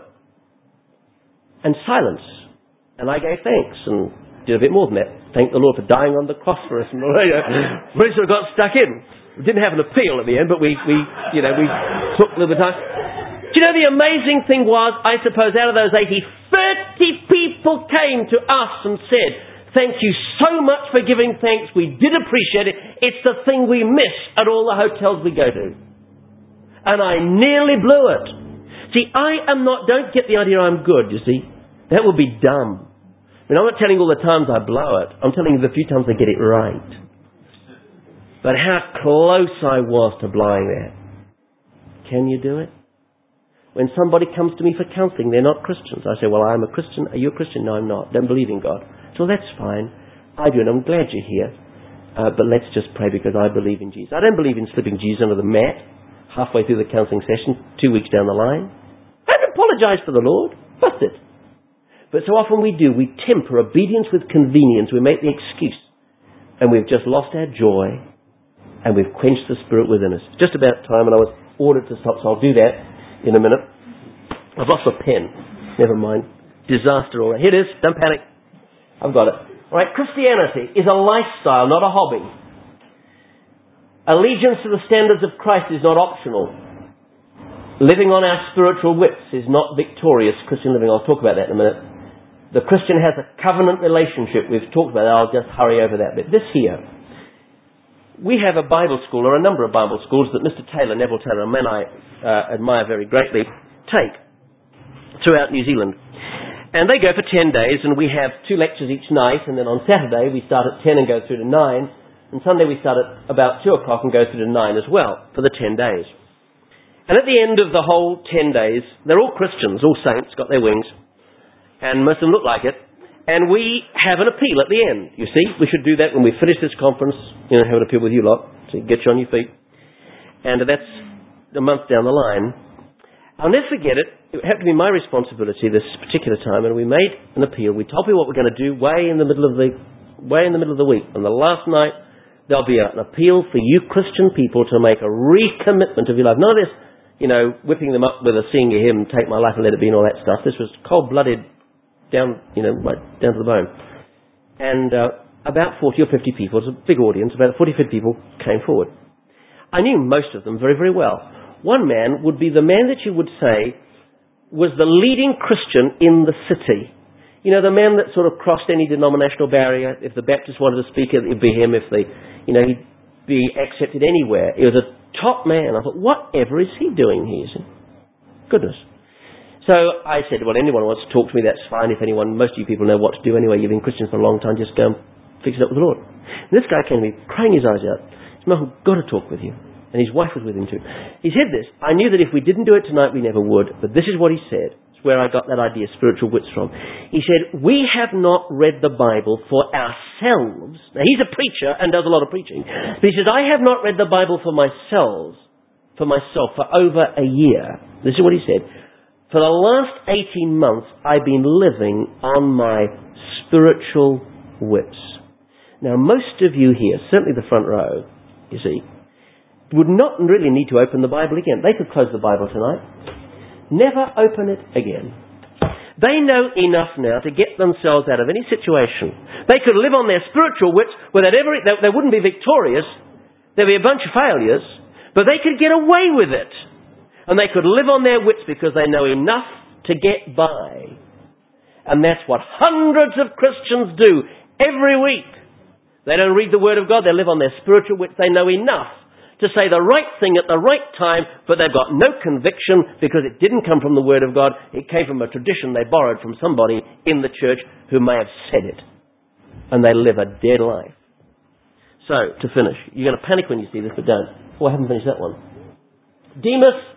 And silence. And I gave thanks and did a bit more than that. Thank the Lord for dying on the cross for us. And all that. We sort of got stuck in. We didn't have an appeal at the end, but we, we, you know, we took a little bit of time. Do you know the amazing thing was, I suppose out of those eighty, thirty people came to us and said, thank you so much for giving thanks. We did appreciate it. It's the thing we miss at all the hotels we go to. And I nearly blew it. See, I am not, don't get the idea I'm good, you see. That would be dumb. I mean, I'm not telling you all the times I blow it. I'm telling you the few times I get it right. But how close I was to blowing that. Can you do it? When somebody comes to me for counselling, they're not Christians. I say, well, I'm a Christian. Are you a Christian? No, I'm not. Don't believe in God. So that's fine. I do, and I'm glad you're here. Uh, but let's just pray because I believe in Jesus. I don't believe in slipping Jesus under the mat halfway through the counselling session, two weeks down the line. I don't apologise for the Lord. Bust it. But so often we do. We temper obedience with convenience. We make the excuse. And we've just lost our joy. And we've quenched the Spirit within us. Just about time, and I was ordered to stop, so I'll do that in a minute. I've lost my pen. Never mind. Disaster all right. Here it is. Don't panic. I've got it. All right. Christianity is a lifestyle, not a hobby. Allegiance to the standards of Christ is not optional. Living on our spiritual wits is not victorious Christian living. I'll talk about that in a minute. The Christian has a covenant relationship. We've talked about that. I'll just hurry over that bit. This here. We have a Bible school, or a number of Bible schools, that Mister Taylor, Neville Taylor, a man I uh, admire very greatly, take throughout New Zealand. And they go for ten days, and we have two lectures each night, and then on Saturday we start at ten and go through to nine, and Sunday we start at about two o'clock and go through to nine as well, for the ten days. And at the end of the whole ten days, they're all Christians, all saints, got their wings, and most of them look like it. And we have an appeal at the end, you see. We should do that when we finish this conference, you know, have an appeal with you lot, so you get you on your feet. And that's a month down the line. I'll never forget it. It happened to be my responsibility this particular time, and we made an appeal. We told people what we're going to do way in the middle of the way in the middle of the week. On the last night, there'll be an appeal for you Christian people to make a recommitment of your life. None of this, you know, whipping them up with a sing a hymn, take my life and let it be, and all that stuff. This was cold-blooded, down, you know, right down to the bone. And uh, about forty or fifty people, it's a big audience, about forty, fifty people came forward. I knew most of them very, very well. One man would be the man that you would say was the leading Christian in the city. You know, the man that sort of crossed any denominational barrier. If the Baptists wanted to speak, it would be him. If the, you know, he'd be accepted anywhere. He was a top man. I thought, whatever is he doing here? Goodness. So I said, well, anyone who wants to talk to me, that's fine. If anyone, most of you people know what to do anyway. You've been Christians for a long time. Just go and fix it up with the Lord. And this guy came to me, crying his eyes out. He said, Malcolm, I've got to talk with you. And his wife was with him too. He said this. I knew that if we didn't do it tonight, we never would. But this is what he said. It's where I got that idea, spiritual wits, from. He said, we have not read the Bible for ourselves. Now, he's a preacher and does a lot of preaching. But he says, I have not read the Bible for myself, for myself, for over a year. This is what he said. For the last eighteen months, I've been living on my spiritual wits. Now, most of you here, certainly the front row, you see, would not really need to open the Bible again. They could close the Bible tonight. Never open it again. They know enough now to get themselves out of any situation. They could live on their spiritual wits without ever, they, they wouldn't be victorious. There'd be a bunch of failures, but they could get away with it. And they could live on their wits because they know enough to get by. And that's what hundreds of Christians do every week. They don't read the Word of God. They live on their spiritual wits. They know enough to say the right thing at the right time, but they've got no conviction because it didn't come from the Word of God. It came from a tradition they borrowed from somebody in the church who may have said it. And they live a dead life. So, to finish, you're going to panic when you see this, but don't. Oh, I haven't finished that one. Demas.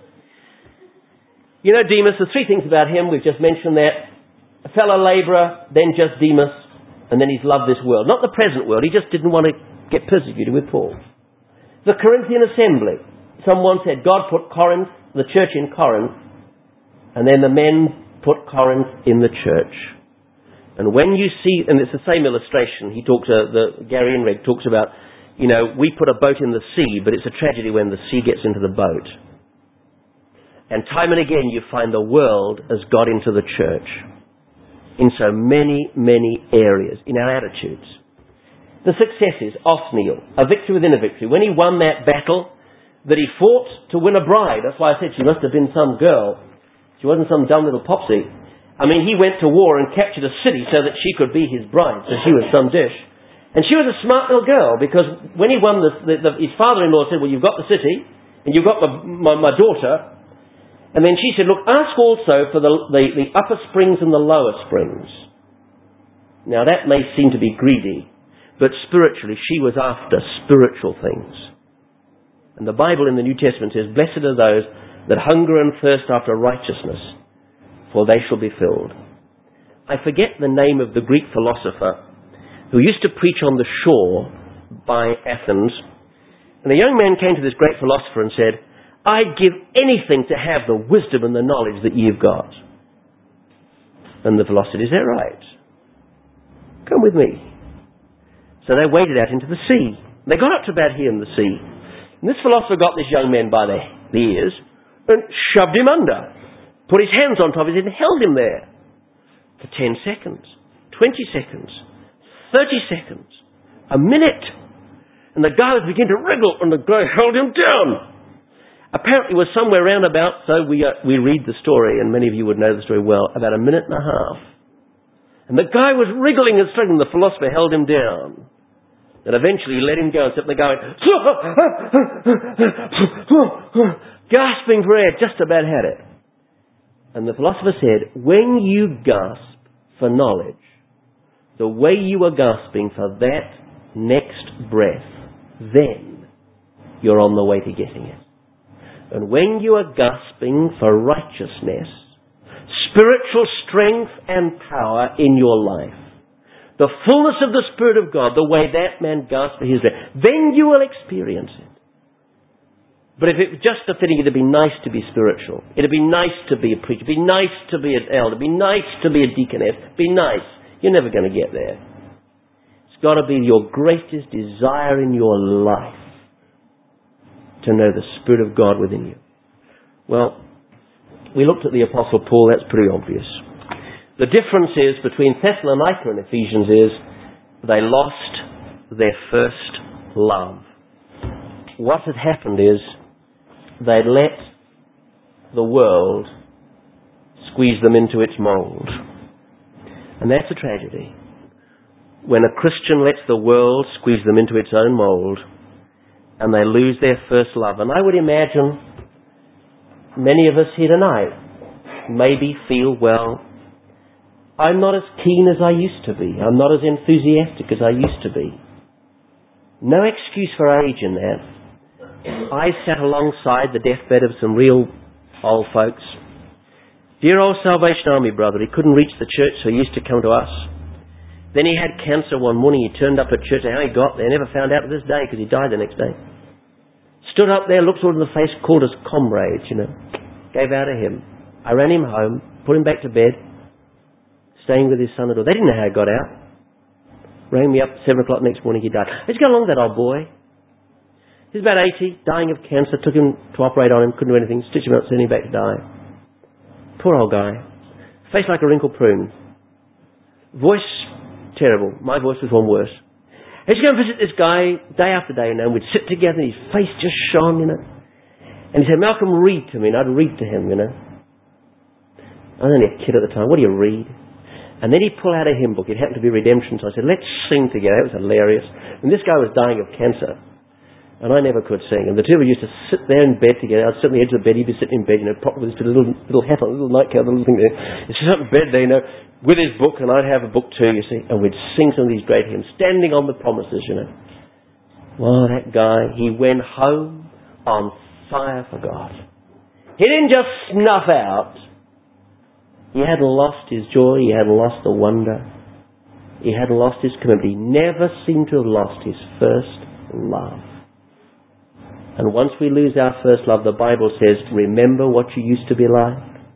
You know Demas, there's three things about him. We've just mentioned that. A fellow labourer, then just Demas, And then he's loved this world. Not the present world. He just didn't want to get persecuted with Paul. The Corinthian assembly. Someone said God put Corinth, the church in Corinth, and then the men put Corinth in the church. And when you see, and it's the same illustration, he talks, uh, the Gary Inrig talks about, you know, we put a boat in the sea, but it's a tragedy when the sea gets into the boat. And time and again you find the world has got into the church in so many, many areas, in our attitudes. The successes, Othniel, a victory within a victory. When he won that battle that he fought to win a bride, that's why I said she must have been some girl. She wasn't some dumb little popsy. I mean, he went to war and captured a city so that she could be his bride, so she was some dish. And she was a smart little girl, because when he won, the, the, the, his father-in-law said, well, you've got the city, and you've got my, my, my daughter. And then she said, look, ask also for the, the, the upper springs and the lower springs. Now that may seem to be greedy, but spiritually she was after spiritual things. And the Bible in the New Testament says, blessed are those that hunger and thirst after righteousness, for they shall be filled. I forget the name of the Greek philosopher who used to preach on the shore by Athens. And a young man came to this great philosopher and said, I'd give anything to have the wisdom and the knowledge that you've got. And the philosopher said, is that right? Come with me. So they waded out into the sea. They got up to about here in the sea. And this philosopher got this young man by the, the ears and shoved him under. Put his hands on top of his head and held him there. For ten seconds. Twenty seconds. Thirty seconds. A minute. And the guy was beginning to wriggle and the guy held him down. Apparently it was somewhere round about, so we, uh, we read the story, and many of you would know the story well, about a minute and a half. And the guy was wriggling and struggling. The philosopher held him down. And eventually he let him go and sat there going, gasping for air, just about had it. And the philosopher said, when you gasp for knowledge, the way you are gasping for that next breath, then you're on the way to getting it. And when you are gasping for righteousness, spiritual strength and power in your life, the fullness of the Spirit of God, the way that man gasped for his breath, then you will experience it. But if it was just a fitting, it'd be nice to be spiritual. It'd be nice to be a preacher. It'd be nice to be an elder. It'd be nice to be a deaconess. It'd be nice. You're never going to get there. It's got to be your greatest desire in your life to know the Spirit of God within you. Well, we looked at the Apostle Paul. That's pretty obvious. The difference is between Thessalonica and Ephesians is they lost their first love. What had happened is they let the world squeeze them into its mould. And that's a tragedy. When a Christian lets the world squeeze them into its own mould and they lose their first love. And I would imagine many of us here tonight maybe feel, well, I'm not as keen as I used to be. I'm not as enthusiastic as I used to be. No excuse for age in that. I sat alongside the deathbed of some real old folks. Dear old Salvation Army brother, he couldn't reach the church, so he used to come to us. Then he had cancer one morning. He turned up at church, and how he got there, never found out to this day, because he died the next day. Stood up there, looked all in the face, called us comrades, you know. Gave out to him. I ran him home, put him back to bed, staying with his son and daughter. They didn't know how he got out. Rang me up at seven o'clock next morning, he died. Let's go along with that old boy. He's about eighty, dying of cancer. Took him to operate on him, couldn't do anything. Stitched him up, sent him back to die. Poor old guy. Face like a wrinkled prune. Voice terrible. My voice was one worse. I used to go and visit this guy day after day, you know, and we'd sit together and his face just shone, you know. And he said, Malcolm, read to me. And I'd read to him, you know. I was only a kid at the time. What do you read? And then he'd pull out a hymn book. It happened to be Redemption. So I said, let's sing together. It was hilarious. And this guy was dying of cancer. And I never could sing. And the two of us used to sit there in bed together. I'd sit on the edge of the bed. He'd be sitting in bed, you know, propped with his little, little hat on, little nightcap, little thing there. He'd sit up in bed there, you know, with his book. And I'd have a book too, you see. And we'd sing some of these great hymns, standing on the promises, you know. Well, that guy, he went home on fire for God. He didn't just snuff out. He hadn't lost his joy. He hadn't lost the wonder. He hadn't lost his commitment. He never seemed to have lost his first love. And once we lose our first love, the Bible says, remember what you used to be like.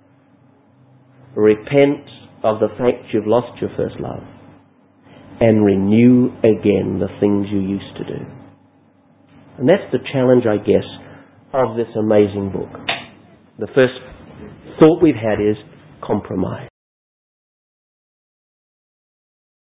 Repent of the fact you've lost your first love. And renew again the things you used to do. And that's the challenge, I guess, of this amazing book. The first thought we've had is compromise.